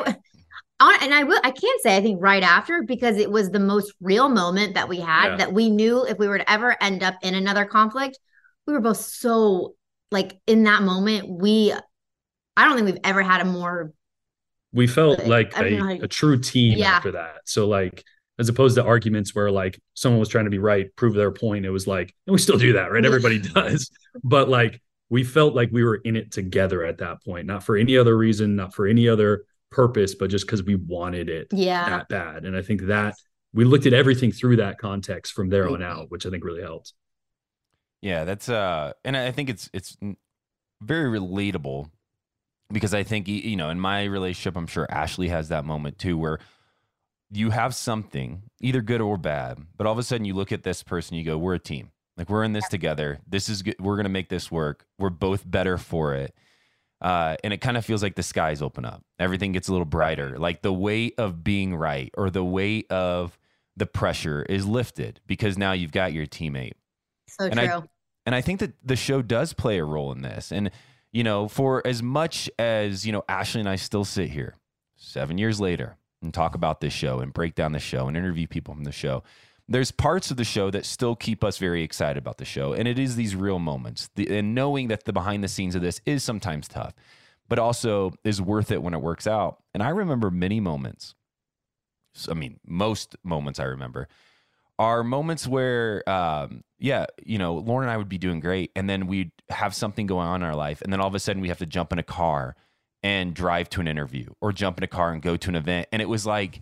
I can't say I think right after, because it was the most real moment that we had, that we knew if we were to ever end up in another conflict, we were both so like in that moment, I don't think we've ever had a more. We felt like a true team after that. So like, as opposed to arguments where like someone was trying to be right, prove their point. It was like, and we still do that, right? Everybody does. But like, we felt like we were in it together at that point, not for any other reason, not for any other purpose, but just because we wanted it that bad. And I think that we looked at everything through that context from there on out, which I think really helped. Yeah, that's and I think it's very relatable, because I think, you know, in my relationship, I'm sure Ashley has that moment too, where you have something either good or bad, but all of a sudden you look at this person, you go, we're a team. Like, we're in this together. This is good. We're going to make this work. We're both better for it. And it kind of feels like the skies open up. Everything gets a little brighter. Like the weight of being right, or the weight of the pressure is lifted, because now you've got your teammate. So true. And I think that the show does play a role in this. And, you know, for as much as, you know, Ashley and I still sit here 7 years later and talk about this show and break down the show and interview people from the show, there's parts of the show that still keep us very excited about the show. And it is these real moments. And knowing that the behind the scenes of this is sometimes tough, but also is worth it when it works out. And I remember many moments. I mean, most moments I remember are moments where, you know, Lauren and I would be doing great. And then we'd have something going on in our life. And then all of a sudden we have to jump in a car and drive to an interview, or jump in a car and go to an event. And it was like,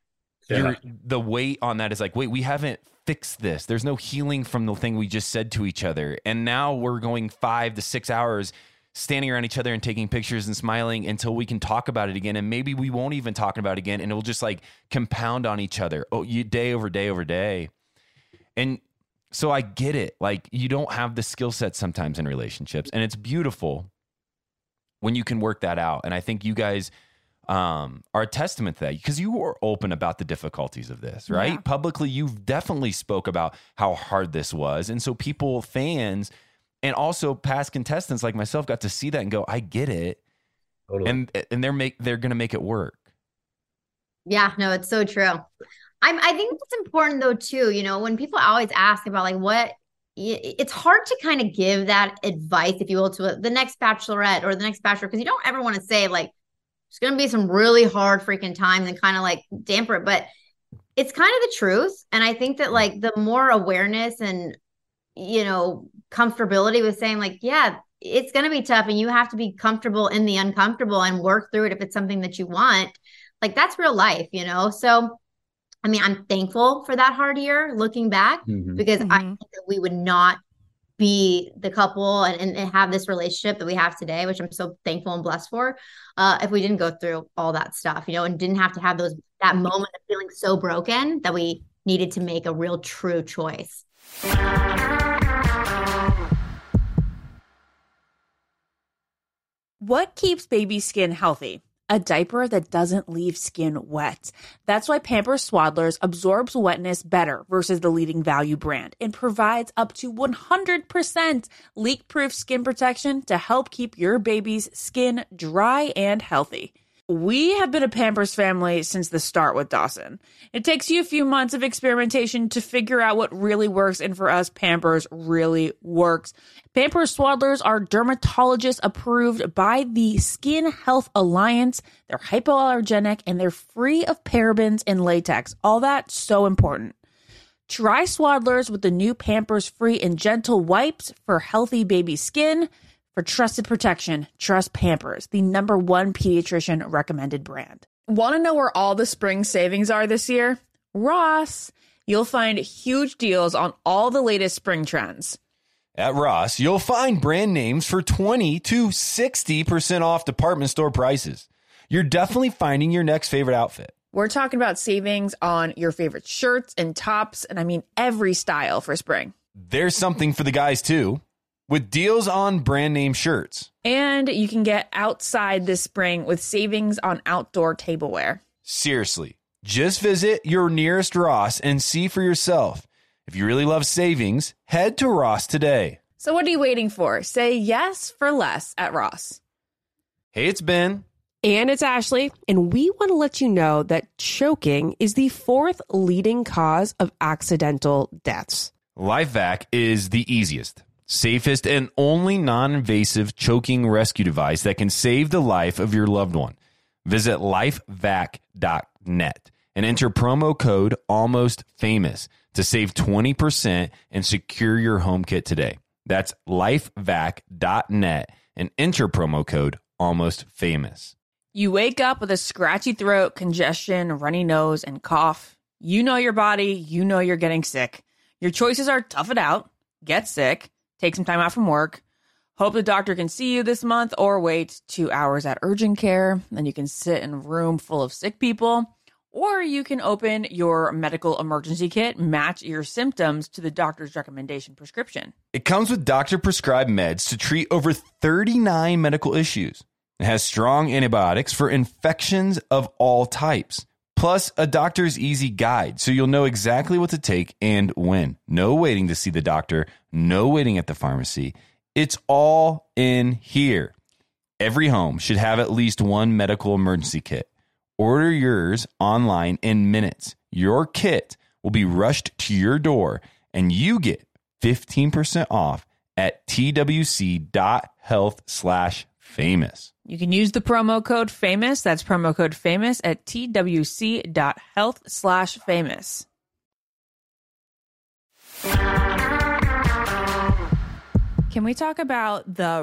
the weight on that is like, wait, we haven't fixed this. There's no healing from the thing we just said to each other. And now we're going 5 to 6 hours standing around each other and taking pictures and smiling until we can talk about it again. And maybe we won't even talk about it again. And it will just like compound on each other. Day over day over day. And so I get it. Like, you don't have the skill set sometimes in relationships, and it's beautiful when you can work that out. And I think you guys are a testament to that, because you were open about the difficulties of this, right? Yeah. Publicly, you've definitely spoke about how hard this was. And so people, fans, and also past contestants like myself got to see that and go, I get it. Totally. And they're going to make it work. Yeah, no, it's so true. I think it's important though, too, you know, when people always ask about like it's hard to kind of give that advice, if you will, to the next bachelorette or the next bachelor, because you don't ever want to say like, it's going to be some really hard freaking times and kind of like damper it, but it's kind of the truth. And I think that like the more awareness and, you know, comfortability with saying like, yeah, it's going to be tough and you have to be comfortable in the uncomfortable and work through it if it's something that you want, like that's real life, you know? So, I mean, I'm thankful for that hard year looking back, because I think that we would not be the couple and have this relationship that we have today, which I'm so thankful and blessed for, if we didn't go through all that stuff, you know, and didn't have to have that moment of feeling so broken that we needed to make a real true choice. What keeps baby skin healthy? A diaper that doesn't leave skin wet. That's why Pampers Swaddlers absorbs wetness better versus the leading value brand and provides up to 100% leak-proof skin protection to help keep your baby's skin dry and healthy. We have been a Pampers family since the start with Dawson. It takes you a few months of experimentation to figure out what really works, and for us, Pampers really works. Pampers Swaddlers are dermatologist approved by the Skin Health Alliance. They're hypoallergenic and they're free of parabens and latex. All that so important. Try Swaddlers with the new Pampers Free and Gentle wipes for healthy baby skin. For trusted protection, trust Pampers, the #1 pediatrician recommended brand. Want to know where all the spring savings are this year? Ross. You'll find huge deals on all the latest spring trends. At Ross, you'll find brand names for 20 to 60% off department store prices. You're definitely finding your next favorite outfit. We're talking about savings on your favorite shirts and tops, and I mean every style for spring. There's something for the guys, too. with deals on brand name shirts. And you can get outside this spring with savings on outdoor tableware. Seriously, just visit your nearest Ross and see for yourself. If you really love savings, head to Ross today. So what are you waiting for? Say yes for less at Ross. Hey, it's Ben. And it's Ashley, and we want to let you know that choking is the 4th leading cause of accidental deaths. LifeVac is the easiest, safest, and only non-invasive choking rescue device that can save the life of your loved one. Visit lifevac.net and enter promo code ALMOSTFAMOUS to save 20% and secure your home kit today. That's lifevac.net and enter promo code ALMOSTFAMOUS. You wake up with a scratchy throat, congestion, runny nose, and cough. You know your body. You know you're getting sick. Your choices are tough it out, get sick, take some time out from work, hope the doctor can see you this month, or wait 2 hours at urgent care. Then you can sit in a room full of sick people. Or you can open your medical emergency kit, match your symptoms to the doctor's recommendation prescription. It comes with doctor-prescribed meds to treat over 39 medical issues. It has strong antibiotics for infections of all types. Plus, a doctor's easy guide, so you'll know exactly what to take and when. No waiting to see the doctor, no waiting at the pharmacy. It's all in here. Every home should have at least one medical emergency kit. Order yours online in minutes. Your kit will be rushed to your door, and you get 15% off at twc.health/famous. You can use the promo code FAMOUS. That's promo code FAMOUS at twc.health/famous. Can we talk about the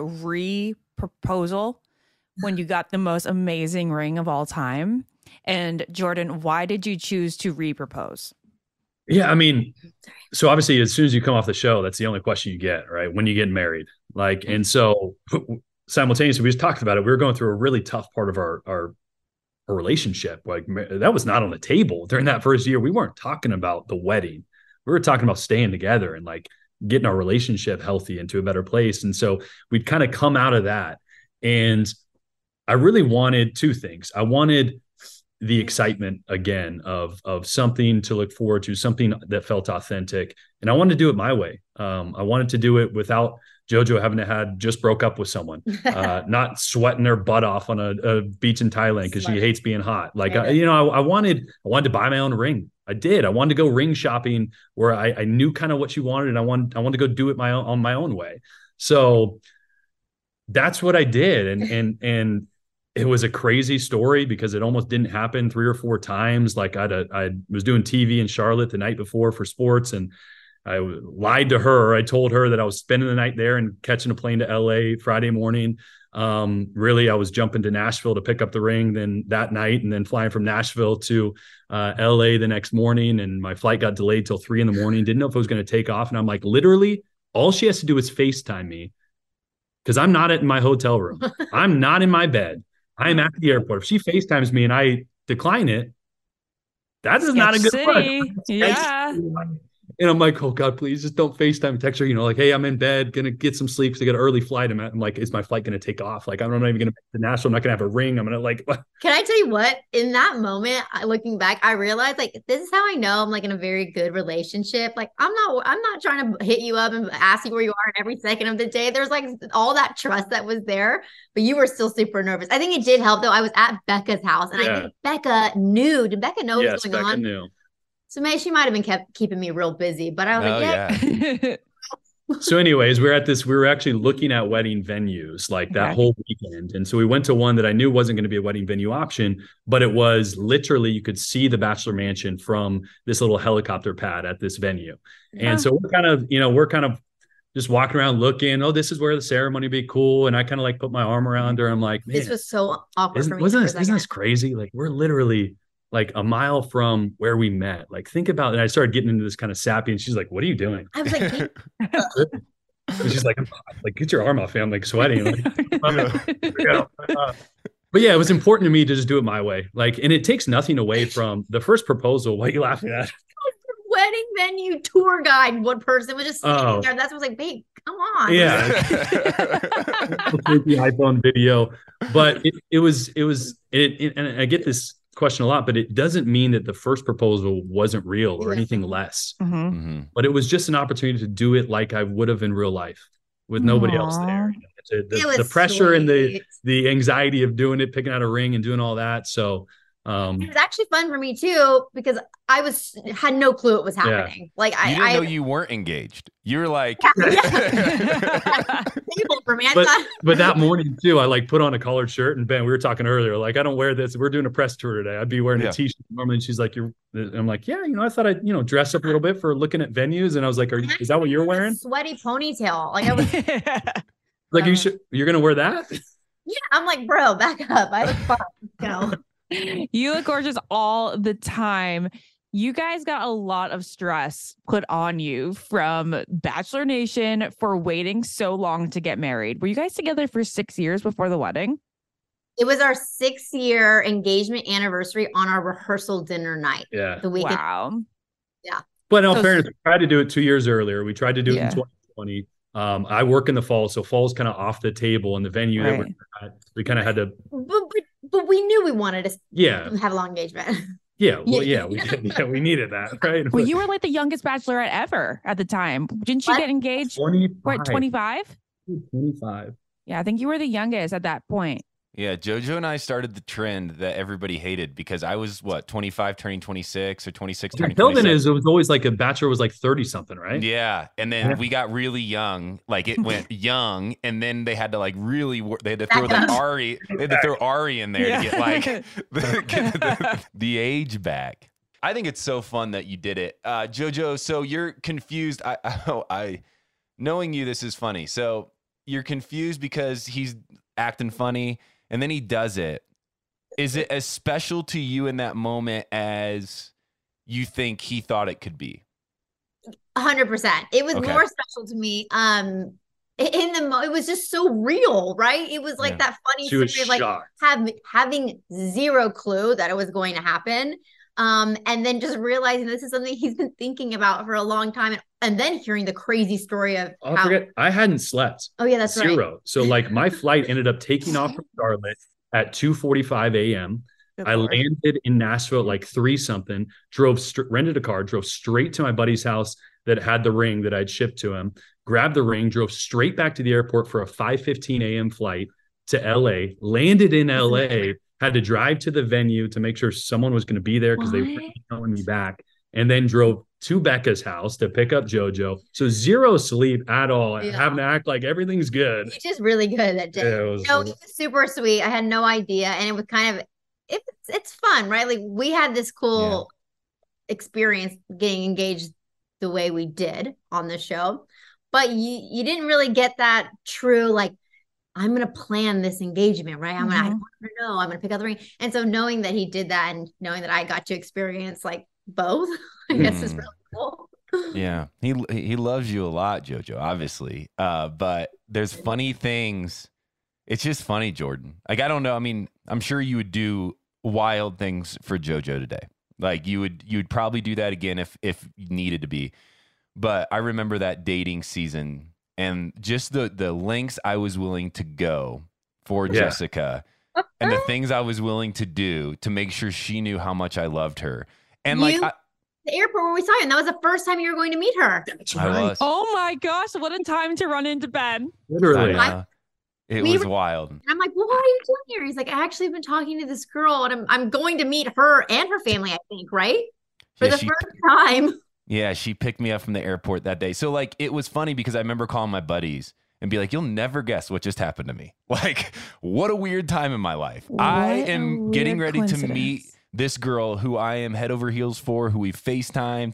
re-proposal when you got the most amazing ring of all time? And Jordan, why did you choose to re-propose? Yeah, I mean, so obviously as soon as you come off the show, that's the only question you get, right? When you get married. Like, and so simultaneously, we just talked about it. We were going through a really tough part of our relationship. Like, that was not on the table during that first year. We weren't talking about the wedding. We were talking about staying together and like getting our relationship healthy into a better place. And so we'd kind of come out of that. And I really wanted two things. I wanted the excitement again of something to look forward to, something that felt authentic. And I wanted to do it my way. I wanted to do it without JoJo having to had just broke up with someone, not sweating their butt off on a beach in Thailand because she hates being hot. Like, I wanted to buy my own ring. I did. I wanted to go ring shopping where I knew kind of what she wanted, and I wanted to go do it on my own way. So that's what I did. And it was a crazy story because it almost didn't happen 3 or 4 times. Like I was doing TV in Charlotte the night before for sports, and I lied to her. I told her that I was spending the night there and catching a plane to LA Friday morning. Really, I was jumping to Nashville to pick up the ring then that night, and then flying from Nashville to LA the next morning. And my flight got delayed till 3 a.m. Didn't know if it was going to take off. And I'm like, literally, all she has to do is FaceTime me because I'm not in my hotel room. I'm not in my bed. I'm at the airport. If she FaceTimes me and I decline it, that is not a good look. Yeah. And I'm like, oh God, please just don't FaceTime, text her, like, hey, I'm in bed, going to get some sleep because I got an early flight. I'm like, is my flight going to take off? Like, I'm not even going to make the Nashville. I'm not going to have a ring. I'm going to like. Can I tell you what? In that moment, looking back, I realized like, this is how I know I'm like in a very good relationship. Like, I'm not trying to hit you up and ask you where you are every second of the day. There's like all that trust that was there, but you were still super nervous. I think it did help though. I was at Becca's house and I think Becca knew. Did Becca know what was going on? Becca knew. So maybe she might have been keeping me real busy, but I was yeah. So anyways, we were actually looking at wedding venues like that whole weekend. And so we went to one that I knew wasn't going to be a wedding venue option, but it was literally, you could see the bachelor mansion from this little helicopter pad at this venue. Yeah. And so we're kind of just walking around looking, this is where the ceremony would be cool. And I kind of like put my arm around her. I'm like, man, this was so awkward for me. Isn't this crazy? Like we're literally like a mile from where we met. Like think about it. And I started getting into this kind of sappy and she's like, what are you doing? I was like, and she's like, get your arm off me. I'm like sweating. But yeah, it was important to me to just do it my way. Like, and it takes nothing away from the first proposal. What are you laughing at? Wedding venue tour guide. One person was just sitting there. That's what I was like, babe, Come on. Yeah. The iPhone video. But it was, and I get this question a lot, but it doesn't mean that the first proposal wasn't real or anything less. But it was just an opportunity to do it like I would have in real life with nobody else there. The pressure and the anxiety of doing it, picking out a ring and doing all that. So it was actually fun for me too, because I had no clue it was happening. Yeah. Like you didn't know you weren't engaged. You were like, but that morning too, I like put on a collared shirt, and Ben, we were talking earlier, like I don't wear this. We're doing a press tour today. I'd be wearing a t-shirt normally. And she's like, I'm like, yeah, I thought I'd, dress up a little bit for looking at venues. And I was like, is that what you're wearing? Sweaty ponytail. Like I was like, you're going to wear that? Yeah. I'm like, bro, back up. I look fun, You look gorgeous all the time. You guys got a lot of stress put on you from Bachelor Nation for waiting so long to get married. Were you guys together for 6 years before the wedding? It was our 6-year engagement anniversary on our rehearsal dinner night. Yeah. The weekend. Wow. Yeah. But in all fairness, we tried to do it 2 years earlier. We tried to do it in 2020. I work in the fall, so fall's kind of off the table, and the venue that we're at, we kind of had to. But we knew we wanted to have a long engagement. Yeah, well, we did. Yeah, we needed that, right? Well, you were like the youngest bachelorette ever at the time. Didn't you get engaged? 25. 25? 25. Yeah, I think you were the youngest at that point. Yeah, JoJo and I started the trend that everybody hated because I was 25 turning 26 or 26 turning 27. It was always like a bachelor was like 30 something, right? Yeah, and then we got really young, like it went young, and then they had to like really they had to throw Ari in there to get like the age back. I think it's so fun that you did it, JoJo. So you're confused. I knowing you, this is funny. So you're confused because he's acting funny. And then he does it. Is it as special to you in that moment as you think he thought it could be? 100%. It was more special to me. It was just so real, right? It was like that funny story of like having zero clue that it was going to happen. And then just realizing this is something he's been thinking about for a long time. And then hearing the crazy story of I hadn't slept. Oh yeah, that's Zero. Right. So like my flight ended up taking off from Charlotte at 2:45 a.m. I landed in Nashville at like 3 something, rented a car, drove straight to my buddy's house that had the ring that I'd shipped to him, grabbed the ring, drove straight back to the airport for a 5:15 a.m. flight to LA, landed in LA, had to drive to the venue to make sure someone was going to be there because they were calling me back, and then drove to Becca's house to pick up JoJo. So zero sleep at all. Having to act like everything's good. He's just really good that day. Yeah, it was super sweet. I had no idea. And it was kind of, it's fun, right? Like we had this cool experience getting engaged the way we did on the show, but you didn't really get that true, like, I'm going to plan this engagement, right? I'm going to pick up the ring. And so knowing that he did that and knowing that I got to experience like both, I guess is really cool. Yeah. He loves you a lot, JoJo, obviously. But there's funny things. It's just funny, Jordan. Like, I don't know. I mean, I'm sure you would do wild things for JoJo today. Like you'd probably do that again if needed to be. But I remember that dating season and just the lengths I was willing to go for Jessica and the things I was willing to do to make sure she knew how much I loved her. And the airport where we saw you, and that was the first time you were going to meet her. That's right. Oh my gosh, what a time to run into Ben. Literally. It was wild. And I'm like, well, what are you doing here? He's like, I actually have been talking to this girl, and I'm going to meet her and her family, I think, right? For the first time. Yeah, she picked me up from the airport that day. So, like, it was funny because I remember calling my buddies and be like, you'll never guess what just happened to me. Like, what a weird time in my life. I am getting ready to meet this girl who I am head over heels for, who we FaceTimed.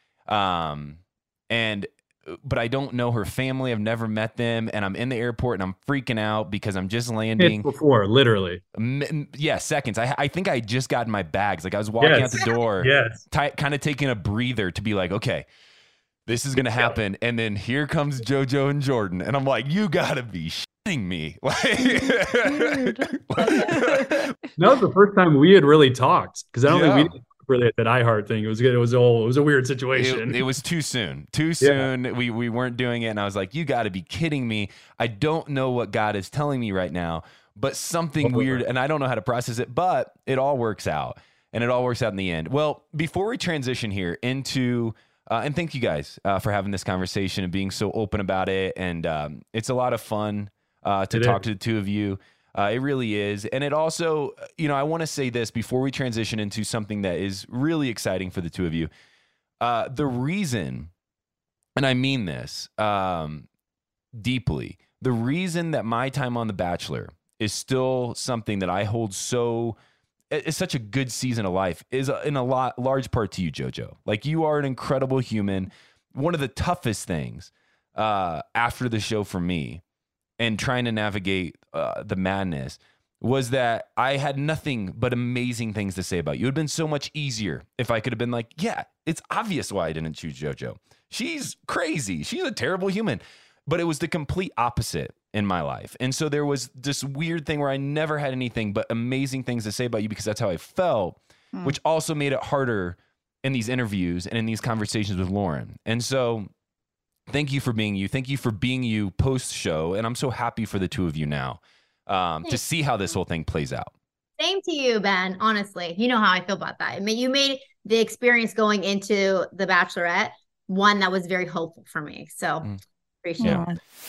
But I don't know her family. I've never met them. And I'm in the airport and I'm freaking out because I'm just landing. Before, literally. Yeah, seconds. I think I just got in my bags. Like I was walking out the door, kind of taking a breather to be like, okay, this is going to happen. And then here comes JoJo and Jordan. And I'm like, you got to be shitting me. That was the first time we had really talked because I don't think we didn't talk for that iHeart thing. It was good. It was a weird situation. It was too soon. Too soon. Yeah. We weren't doing it. And I was like, you got to be kidding me. I don't know what God is telling me right now, but something weird. And I don't know how to process it, but it all works out. And it all works out in the end. Well, before we transition here into, and thank you guys for having this conversation and being so open about it. And it's a lot of fun to talk to the two of you. It really is. And it also, I want to say this before we transition into something that is really exciting for the two of you. The reason, and I mean this deeply, the reason that my time on The Bachelor is still something that I hold it's such a good season of life is in a large part to you, JoJo. Like, you are an incredible human. One of the toughest things after the show for me, and trying to navigate the madness, was that I had nothing but amazing things to say about you. It would have been so much easier if I could have been like, yeah, it's obvious why I didn't choose JoJo. She's crazy. She's a terrible human. But it was the complete opposite in my life. And so there was this weird thing where I never had anything but amazing things to say about you because that's how I felt, which also made it harder in these interviews and in these conversations with Lauren. And so thank you for being you. Thank you for being you post-show. And I'm so happy for the two of you now to see how this whole thing plays out. Same to you, Ben. Honestly, you know how I feel about that. I mean, you made the experience going into The Bachelorette one that was very hopeful for me. So appreciate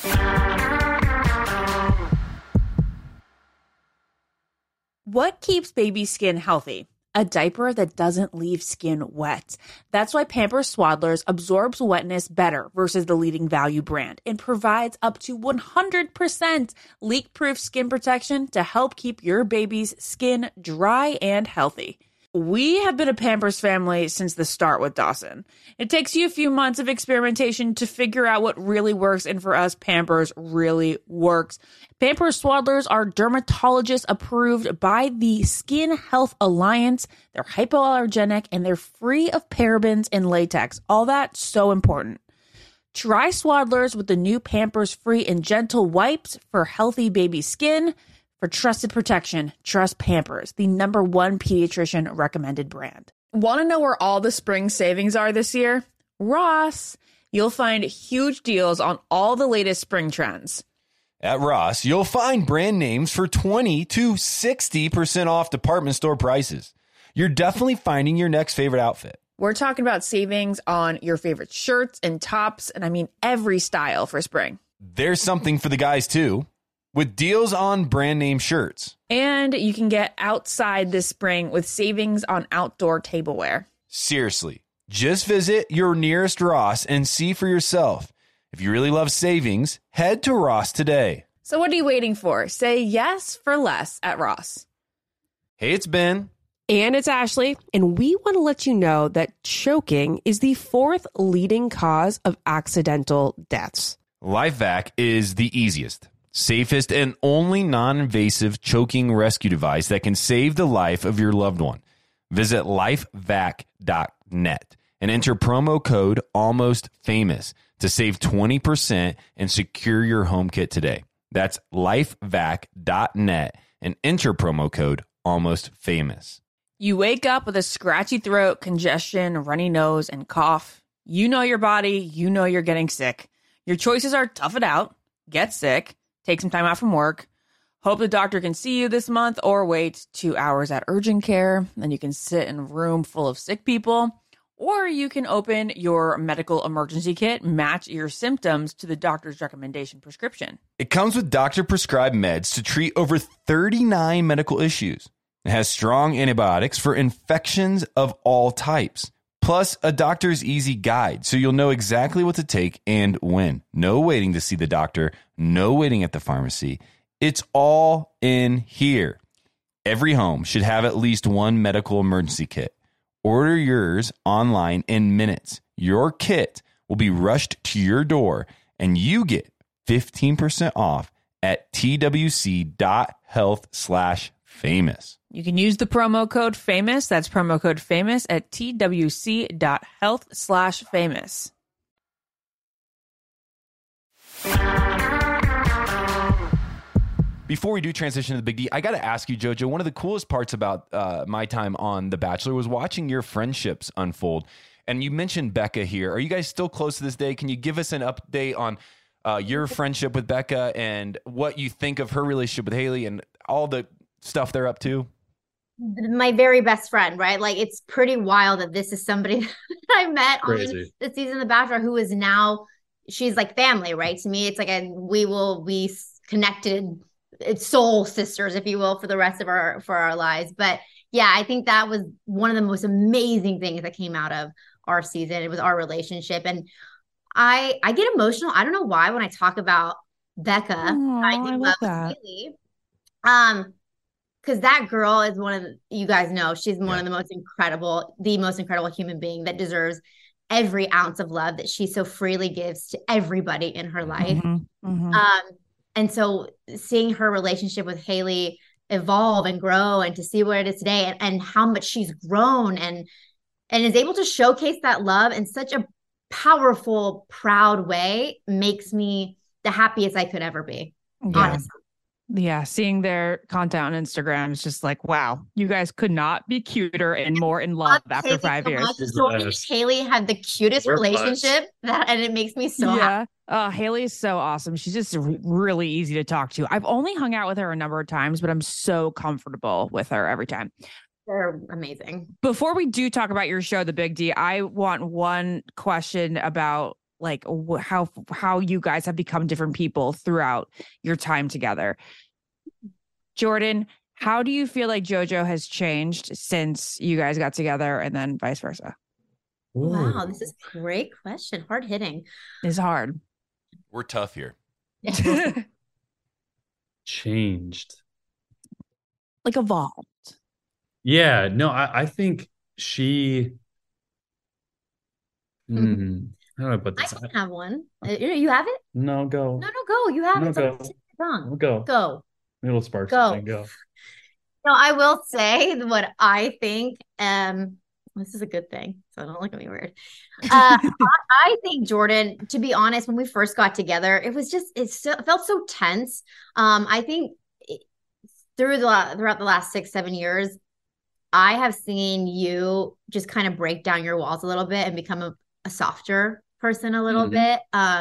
it. What keeps baby skin healthy? A diaper that doesn't leave skin wet. That's why Pampers Swaddlers absorbs wetness better versus the leading value brand and provides up to 100% leak-proof skin protection to help keep your baby's skin dry and healthy. We have been a Pampers family since the start with Dawson. It takes you a few months of experimentation to figure out what really works, and for us, Pampers really works. Pampers Swaddlers are dermatologist approved by the Skin Health Alliance. They're hypoallergenic and they're free of parabens and latex. All that so important. Try Swaddlers with the new Pampers Free and Gentle wipes for healthy baby skin. For trusted protection, trust Pampers, the #1 pediatrician recommended brand. Want to know where all the spring savings are this year? Ross. You'll find huge deals on all the latest spring trends. At Ross, you'll find brand names for 20 to 60% off department store prices. You're definitely finding your next favorite outfit. We're talking about savings on your favorite shirts and tops, and I mean every style for spring. There's something for the guys, too, with deals on brand name shirts. And you can get outside this spring with savings on outdoor tableware. Seriously, just visit your nearest Ross and see for yourself. If you really love savings, head to Ross today. So what are you waiting for? Say yes for less at Ross. Hey, it's Ben. And it's Ashley. And we want to let you know that choking is the 4th leading cause of accidental deaths. LifeVac is the easiest, safest, and only non-invasive choking rescue device that can save the life of your loved one. Visit lifevac.net and enter promo code ALMOSTFAMOUS to save 20% and secure your home kit today. That's lifevac.net and enter promo code ALMOSTFAMOUS. You wake up with a scratchy throat, congestion, runny nose, and cough. You know your body. You know you're getting sick. Your choices are tough it out, get sick, take some time out from work, hope the doctor can see you this month, or wait 2 hours at urgent care. Then you can sit in a room full of sick people. Or you can open your medical emergency kit, match your symptoms to the doctor's recommendation prescription. It comes with doctor-prescribed meds to treat over 39 medical issues. It has strong antibiotics for infections of all types. Plus, a doctor's easy guide, so you'll know exactly what to take and when. No waiting to see the doctor, no waiting at the pharmacy. It's all in here. Every home should have at least one medical emergency kit. Order yours online in minutes. Your kit will be rushed to your door, and you get 15% off at twc.health/famous. You can use the promo code FAMOUS. That's promo code FAMOUS at twc.health/famous. before we do transition to the Big D, I got to ask you, JoJo, one of the coolest parts about my time on The Bachelor was watching your friendships unfold. And you mentioned Becca here. Are you guys still close to this day? Can you give us an update on your friendship with Becca and what you think of her relationship with Haley and all the stuff they're up to? My very best friend, right? Like, it's pretty wild that this is somebody that I met on the season of The Bachelor who is now, she's like family, right? To me, it's like we will be connected, it's soul sisters, if you will, for the rest of our lives. But yeah, I think that was one of the most amazing things that came out of our season. It was our relationship. And I get emotional. I don't know why when I talk about Becca. I love that. Haley. Because that girl is you guys know, she's one of the most incredible human being that deserves every ounce of love that she so freely gives to everybody in her life. And so seeing her relationship with Haley evolve and grow and to see where it is today and how much she's grown and is able to showcase that love in such a powerful, proud way makes me the happiest I could ever be, honestly. Yeah, seeing their content on Instagram is just like, wow, you guys could not be cuter and more in love after 5 years. Jordan and Haley have the cutest relationship, and it makes me so happy. Haley is so awesome. She's just really easy to talk to. I've only hung out with her a number of times, but I'm so comfortable with her every time. They're amazing. Before we do talk about your show, The Big D, I want one question about like how you guys have become different people throughout your time together. Jordan, how do you feel like JoJo has changed since you guys got together and then vice versa? Wow, this is a great question. Hard hitting. It's hard. We're tough here. Changed. Like evolved. Yeah, no, I think she I don't know about this. I can have one. You have it? No, go. No, go. You have it. Go. Go. Little sparks. Go. Go. No, I will say what I think. This is a good thing, so don't look at me weird. I think Jordan, to be honest, when we first got together, it felt so tense. I think throughout the last 6-7 years, I have seen you just kind of break down your walls a little bit and become a softer person a little bit.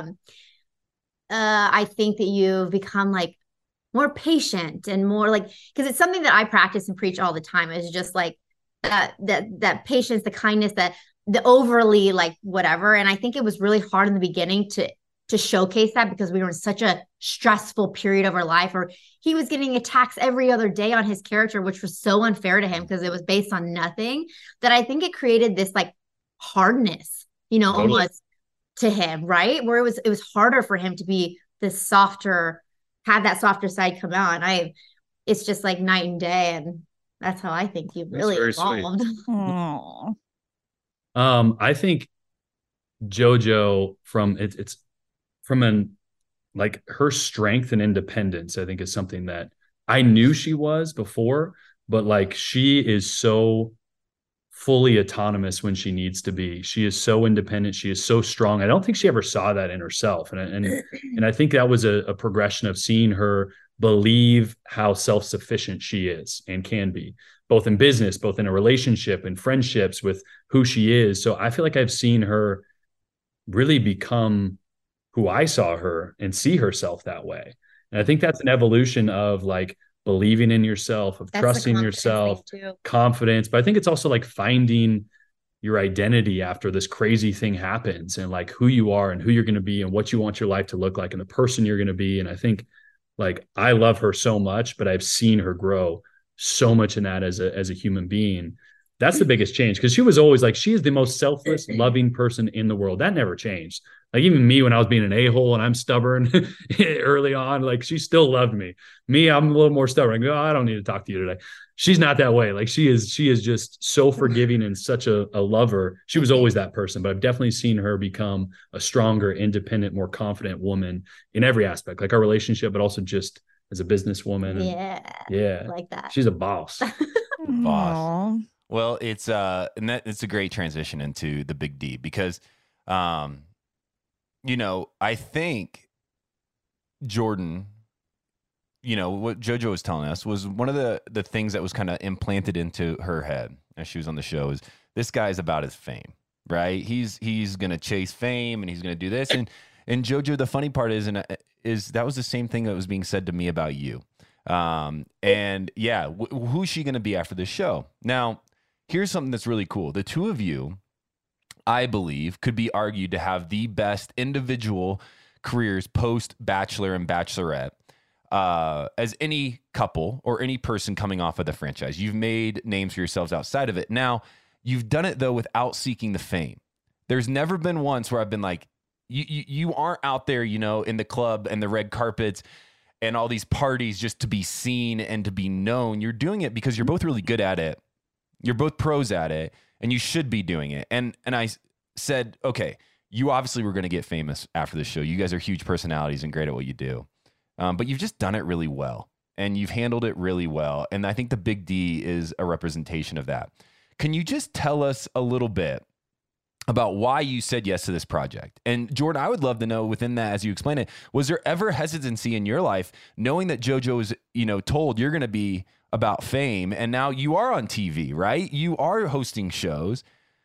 I think that you've become like more patient and more like, because it's something that I practice and preach all the time, is just like that patience, the kindness, that the overly like whatever. And I think it was really hard in the beginning to showcase that because we were in such a stressful period of our life, or he was getting attacks every other day on his character, which was so unfair to him because it was based on nothing, that I think it created this like hardness, almost to him, right? Where it was harder for him to be this softer, have that softer side come out. And it's just like night and day. And that's how I think you've really evolved. I think JoJo from like her strength and independence, I think is something that I knew she was before, but like she is so fully autonomous when she needs to be. She is so independent. She is so strong. I don't think she ever saw that in herself. And I think that was a progression of seeing her believe how self-sufficient she is and can be, both in business, both in a relationship and friendships with who she is. So I feel like I've seen her really become who I saw her and see herself that way. And I think that's an evolution of like believing in yourself, of trusting yourself, confidence. But I think it's also like finding your identity after this crazy thing happens, and like who you are and who you're going to be and what you want your life to look like and the person you're going to be. And I think like I love her so much, but I've seen her grow so much in that as a human being. That's the biggest change, because she was always like, she is the most selfless, loving person in the world. That never changed. Like even me, when I was being an a-hole and I'm stubborn early on, like she still loved me. Me, I'm a little more stubborn. I go, I don't need to talk to you today. She's not that way. Like she is just so forgiving and such a lover. She was always that person, but I've definitely seen her become a stronger, independent, more confident woman in every aspect, like our relationship, but also just as a businesswoman. Yeah. Like that. She's a boss. Boss. Well, it's it's a great transition into the Big D, because I think Jordan, what JoJo was telling us was one of the things that was kind of implanted into her head as she was on the show is this guy's about his fame, right? He's going to chase fame and he's going to do this. And JoJo, the funny part is that was the same thing that was being said to me about you. And yeah, who's she going to be after this show? Now, here's something that's really cool. The two of you, I believe, could be argued to have the best individual careers post Bachelor and Bachelorette as any couple or any person coming off of the franchise. You've made names for yourselves outside of it. Now, you've done it, though, without seeking the fame. There's never been once where I've been like, you aren't out there, in the club and the red carpets and all these parties just to be seen and to be known. You're doing it because you're both really good at it. You're both pros at it, and you should be doing it. And I said, okay, you obviously were going to get famous after the show. You guys are huge personalities and great at what you do. But you've just done it really well, and you've handled it really well. And I think the Big D is a representation of that. Can you just tell us a little bit about why you said yes to this project? And Jordan, I would love to know within that, as you explain it, was there ever hesitancy in your life knowing that JoJo was, told you're going to be about fame, and now you are on TV, right? You are hosting shows.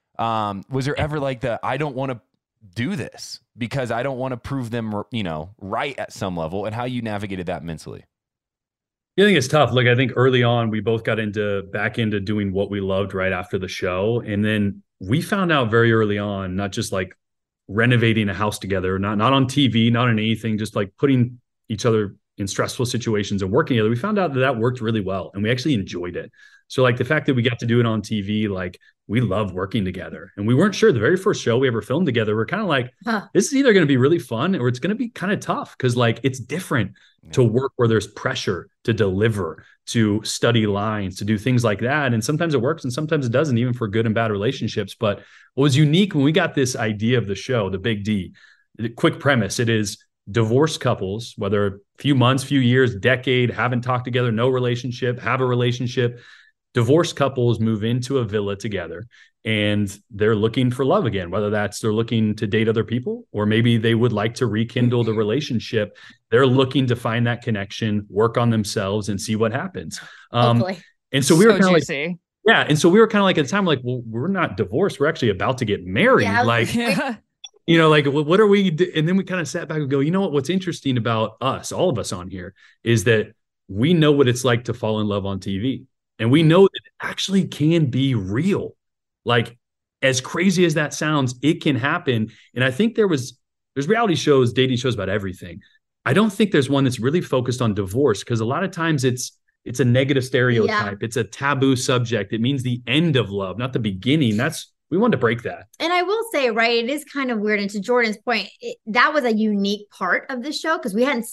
Was there ever like I don't want to do this because I don't want to prove them, right at some level, and how you navigated that mentally? I think it's tough. Look, I think early on, we both got back into doing what we loved right after the show. And then we found out very early on, not just like renovating a house together, not on TV, not on anything, just like putting each other in stressful situations and working together. We found out that worked really well, and we actually enjoyed it. So like the fact that we got to do it on TV, like we love working together. And we weren't sure the very first show we ever filmed together, we're kind of like, this is either going to be really fun or it's going to be kind of tough. Cause like, it's different to work where there's pressure to deliver, to study lines, to do things like that. And sometimes it works and sometimes it doesn't, even for good and bad relationships. But what was unique when we got this idea of the show, the Big D, the quick premise, it is divorced couples, whether a few months, few years, decade, haven't talked together, no relationship, have a relationship. Divorced couples move into a villa together and they're looking for love again, whether that's they're looking to date other people or maybe they would like to rekindle the relationship. They're looking to find that connection, work on themselves and see what happens. And so we were kind of like, yeah. And so we were kind of like at the time, like, well, we're not divorced. We're actually about to get married. Yeah, like, like, what are we? And then we kind of sat back and go, what's interesting about us, all of us on here, is that we know what it's like to fall in love on TV. And we know that it actually can be real. Like, as crazy as that sounds, it can happen. And I think there's reality shows, dating shows about everything. I don't think there's one that's really focused on divorce because a lot of times it's a negative stereotype. Yeah. It's a taboo subject. It means the end of love, not the beginning. We wanted to break that. And I will say, right, it is kind of weird. And to Jordan's point, that was a unique part of the show because we hadn't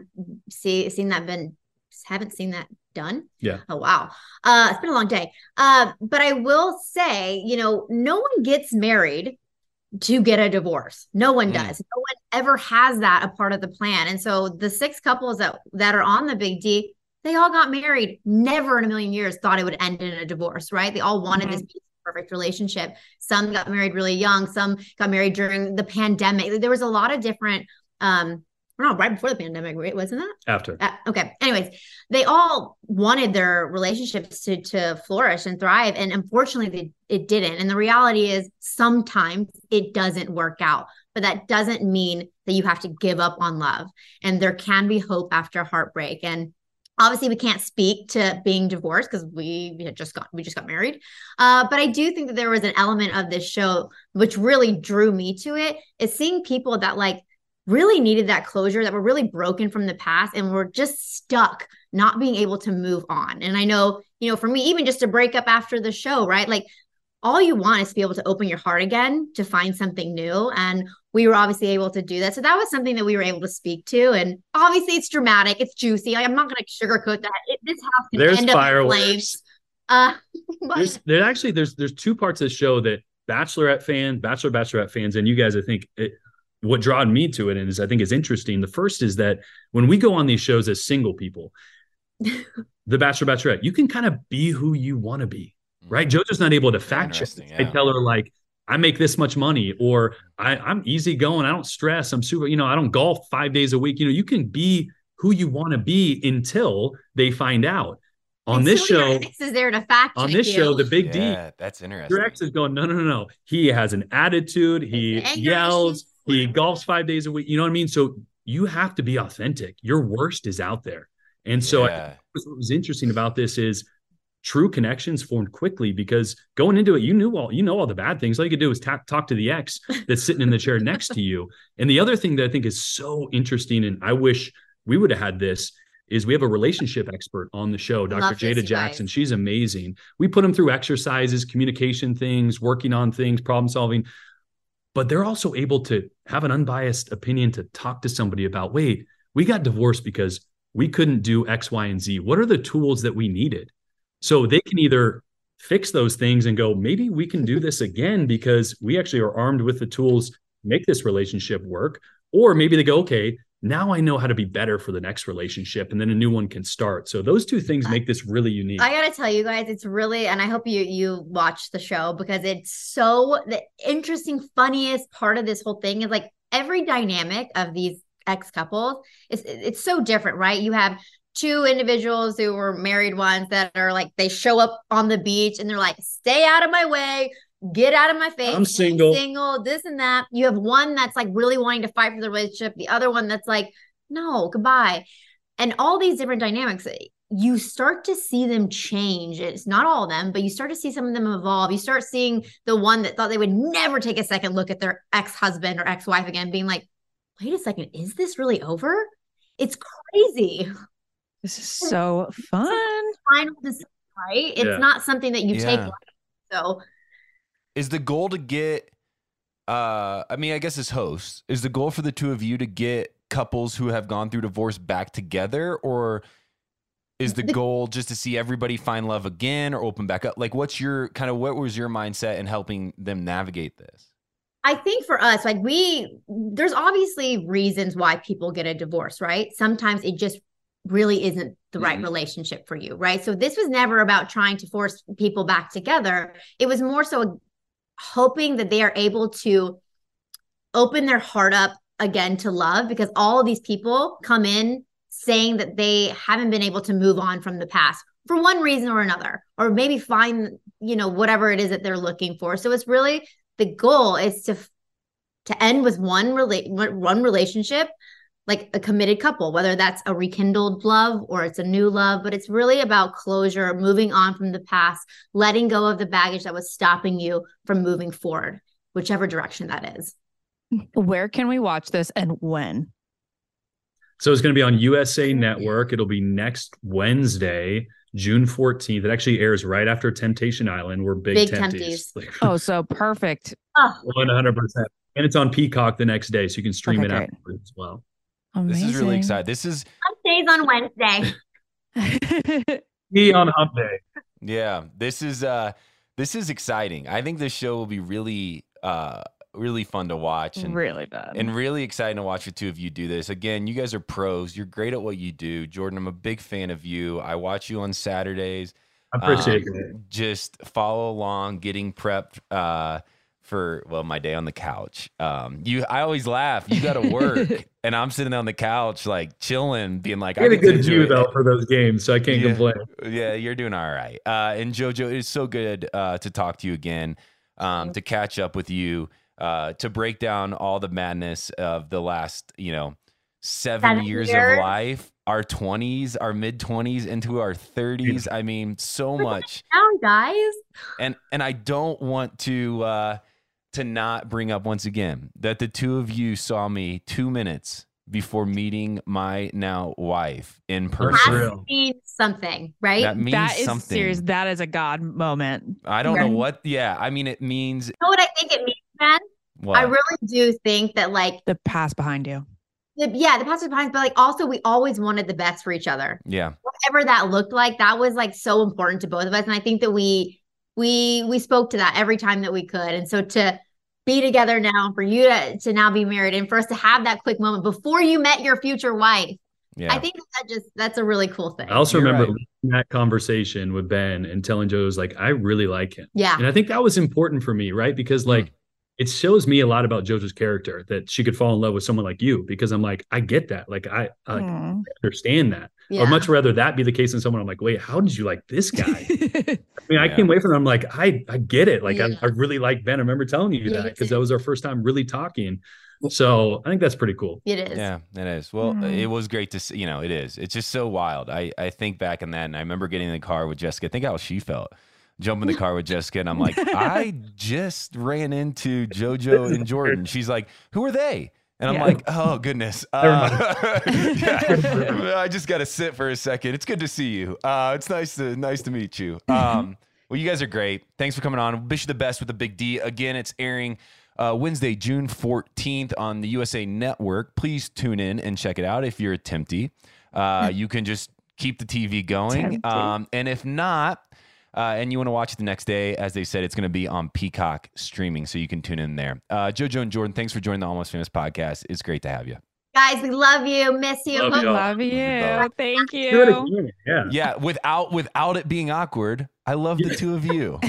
haven't seen that done. Yeah. Oh, wow. It's been a long day. But I will say, no one gets married to get a divorce. No one does. No one ever has that a part of the plan. And so the 6 couples that are on the Big D, they all got married. Never in a million years thought it would end in a divorce, right? They all wanted this perfect relationship. Some got married really young. Some got married during the pandemic. There was a lot of different, right before the pandemic, right? Wasn't that? After. Okay. Anyways, they all wanted their relationships to flourish and thrive. And unfortunately, it didn't. And the reality is sometimes it doesn't work out. But that doesn't mean that you have to give up on love. And there can be hope after heartbreak. And obviously, we can't speak to being divorced because we just got married. But I do think that there was an element of this show which really drew me to it, is seeing people that like really needed that closure, that were really broken from the past and were just stuck, not being able to move on. And I know, for me, even just to break up after the show, right? Like all you want is to be able to open your heart again, to find something new. And we were obviously able to do that. So that was something that we were able to speak to. And obviously it's dramatic. It's juicy. I'm not going to sugarcoat that. This house can end up in flames. There's 2 parts of the show that Bachelorette fans, Bachelorette fans, and you guys, I think what drawn me to it and I think is interesting. The first is that when we go on these shows as single people, the Bachelorette, you can kind of be who you want to be, right? JoJo's not able to fact check. Yeah. I tell her like, I make this much money, or I'm easy going. I don't stress. I'm super, I don't golf 5 days a week. You can be who you want to be until they find out. On And this so your show, ex is there to fact on check this you. show, the big D, Yeah, that's interesting. your ex is going, no. He has an attitude. He Anger yells. issues. He golfs 5 days a week. You know what I mean? So you have to be authentic. Your worst is out there. And so I think what was interesting about this is true connections formed quickly, because going into it, you know all the bad things. All you could do is talk to the ex that's sitting in the chair next to you. And the other thing that I think is so interesting, and I wish we would have had this, is we have a relationship expert on the show, Dr. Love this, Jada you Jackson. guys. She's amazing. We put them through exercises, communication things, working on things, problem solving. But they're also able to have an unbiased opinion to talk to somebody about, wait, we got divorced because we couldn't do X, Y, and Z. What are the tools that we needed? So they can either fix those things and go, maybe we can do this again because we actually are armed with the tools to make this relationship work. Or maybe they go, okay, now I know how to be better for the next relationship, and then a new one can start. So those two things make this really unique. I gotta tell you guys, it's really, and I hope you watch the show, because it's so the interesting, funniest part of this whole thing is like every dynamic of these ex couples it's so different, right? You have two individuals who were married ones that are like, they show up on the beach and they're like, stay out of my way, get out of my face, I'm single, this and that. You have one that's like really wanting to fight for the relationship, the other one that's like, no, goodbye. And all these different dynamics, you start to see them change. It's not all of them, but you start to see some of them evolve. You start seeing the one that thought they would never take a second look at their ex-husband or ex-wife again, being like, wait a second, is this really over? It's crazy. This is so fun. Final decision, right? It's not something that you take light. So is the goal to get, I mean, I guess as hosts, is the goal for the two of you to get couples who have gone through divorce back together, or is the goal just to see everybody find love again or open back up? Like, what was your mindset in helping them navigate this? I think for us, like there's obviously reasons why people get a divorce, right? Sometimes it just really isn't the right relationship for you, right? So this was never about trying to force people back together. It was more so hoping that they are able to open their heart up again to love, because all of these people come in saying that they haven't been able to move on from the past for one reason or another, or maybe find, whatever it is that they're looking for. So it's really, the goal is to end with one relationship, like a committed couple, whether that's a rekindled love or it's a new love, but it's really about closure, moving on from the past, letting go of the baggage that was stopping you from moving forward, whichever direction that is. Where can we watch this and when? So it's going to be on USA Network. It'll be next Wednesday, June 14th. It actually airs right after Temptation Island. We're big Tempties. Oh, so perfect. 100%. And it's on Peacock the next day, so you can stream it afterwards as well. Amazing. This is really exciting. This is days on Wednesday. Me on Hump Day. Yeah, this is exciting. I think this show will be really really fun to watch, and really fun, and really exciting to watch the two of you do this. Again, you guys are pros. You're great at what you do. Jordan, I'm a big fan of you. I watch you on Saturdays. I appreciate it. Just follow along, getting prepped for my day on the couch. I always laugh. You got to work, and I'm sitting on the couch like chilling, being like, I get a good view though for those games, so I can't complain. Yeah, you're doing all right. And JoJo, it is so good to talk to you again, to catch up with you, to break down all the madness of the last 7 years of life, our 20s, our mid 20s into our 30s. I mean, so much. Down, guys. And I don't want to not bring up once again that the two of you saw me 2 minutes before meeting my now wife in person. That means something, right? That means something. Serious. That is a God moment. I don't know what. Yeah, I mean, it means. You know what I think it means, Ben? What? I really do think that, like, the past behind you. The past is behind, but like also we always wanted the best for each other. Yeah. Whatever that looked like, that was like so important to both of us, and I think that we spoke to that every time that we could, and so to be together now, for you to now be married, and for us to have that quick moment before you met your future wife. Yeah. I think that's a really cool thing. I also remember leaving that conversation with Ben and telling Joe, like, I really like him. Yeah. And I think that was important for me, right? Because like, it shows me a lot about JoJo's character that she could fall in love with someone like you, because I'm like, I get that. Like, I understand that. Yeah. I'd much rather that be the case than someone I'm like, wait, how did you like this guy? I mean, I came away from it. I'm like, I get it. Like, I really like Ben. I remember telling you that because that was our first time really talking. So I think that's pretty cool. It is. Yeah, it is. Well, it was great to see, it is. It's just so wild. I think back in that, and I remember getting in the car with Jessica. I think how she felt. Jump in the car with Jessica, and I'm like, I just ran into JoJo and Jordan. She's like, who are they? And I'm like, oh, goodness. I just got to sit for a second. It's good to see you. It's nice to meet you. Well, you guys are great. Thanks for coming on. Wish you the best with the Big D. Again, it's airing Wednesday, June 14th on the USA Network. Please tune in and check it out if you're a Tempty. You can just keep the TV going. And if not, and you want to watch it the next day, as they said, it's going to be on Peacock streaming, so you can tune in there. JoJo and Jordan, thanks for joining the Almost Famous podcast. It's great to have you. Guys, we love you. Miss you. Love you. Thank you. Do it again. Yeah, without it being awkward, I love the two of you.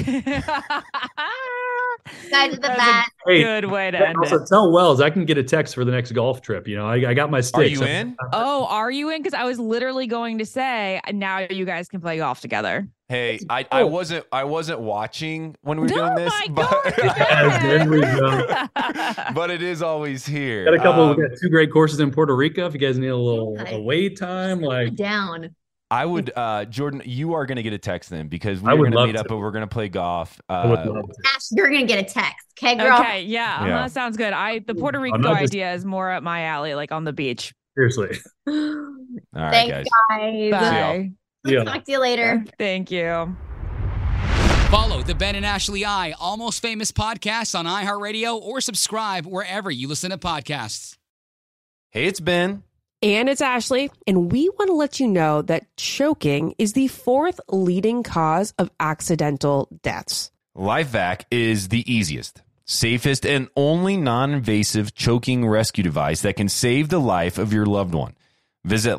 Guys are the best. Good way to end also, it. tell Wells I can get a text for the next golf trip. I got my stick. Are you in? Oh, are you in? Because I was literally going to say, now you guys can play golf together. Hey, I wasn't watching when we were doing this, There we go. but it is always here. We got 2 great courses in Puerto Rico. If you guys need a little away time, like down. I would, Jordan, you are going to get a text then, because we're going to meet up and we're going to play golf. Ash, you're going to get a text. Okay, girl. Okay, yeah. That sounds good. The Puerto Rico idea is more up my alley, like on the beach. Seriously. All right, Thanks, guys. Bye. We'll talk to you later. Thank you. Follow the Ben and Ashley I Almost Famous podcast on iHeartRadio or subscribe wherever you listen to podcasts. Hey, it's Ben. And it's Ashley, and we want to let you know that choking is the 4th leading cause of accidental deaths. LifeVac is the easiest, safest, and only non-invasive choking rescue device that can save the life of your loved one. Visit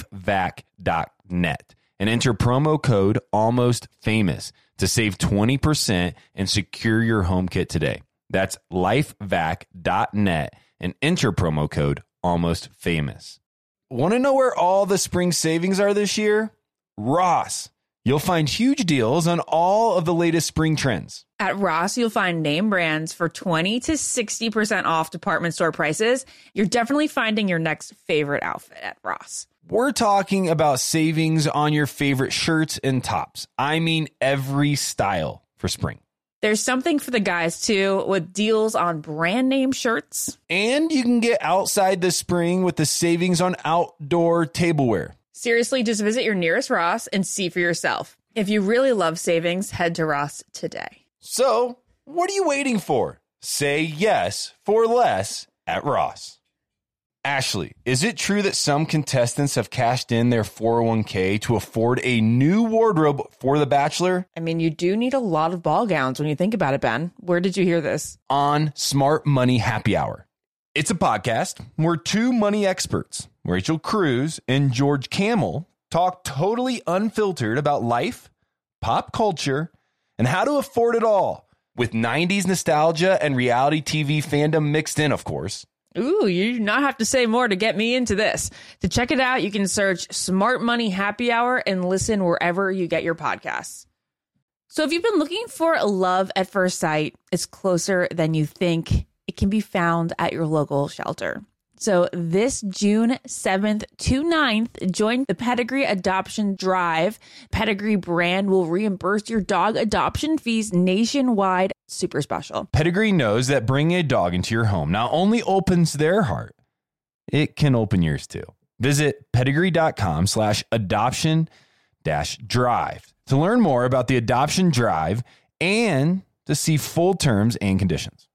lifevac.net and enter promo code ALMOSTFAMOUS to save 20% and secure your home kit today. That's lifevac.net and enter promo code ALMOSTFAMOUS. Want to know where all the spring savings are this year? Ross. You'll find huge deals on all of the latest spring trends. At Ross, you'll find name brands for 20 to 60% off department store prices. You're definitely finding your next favorite outfit at Ross. We're talking about savings on your favorite shirts and tops. I mean, every style for spring. There's something for the guys, too, with deals on brand name shirts. And you can get outside this spring with the savings on outdoor tableware. Seriously, just visit your nearest Ross and see for yourself. If you really love savings, head to Ross today. So, what are you waiting for? Say yes for less at Ross. Ashley, is it true that some contestants have cashed in their 401k to afford a new wardrobe for The Bachelor? I mean, you do need a lot of ball gowns when you think about it, Ben. Where did you hear this? On Smart Money Happy Hour. It's a podcast where 2 money experts, Rachel Cruz and George Camel, talk totally unfiltered about life, pop culture, and how to afford it all, with 90s nostalgia and reality TV fandom mixed in, of course. Ooh, you do not have to say more to get me into this. To check it out, you can search Smart Money Happy Hour and listen wherever you get your podcasts. So if you've been looking for a love at first sight, it's closer than you think. It can be found at your local shelter. So this June 7th to 9th, join the Pedigree Adoption Drive. Pedigree brand will reimburse your dog adoption fees nationwide. Super special. Pedigree knows that bringing a dog into your home not only opens their heart, it can open yours too. Visit pedigree.com/adoption-drive to learn more about the adoption drive and to see full terms and conditions.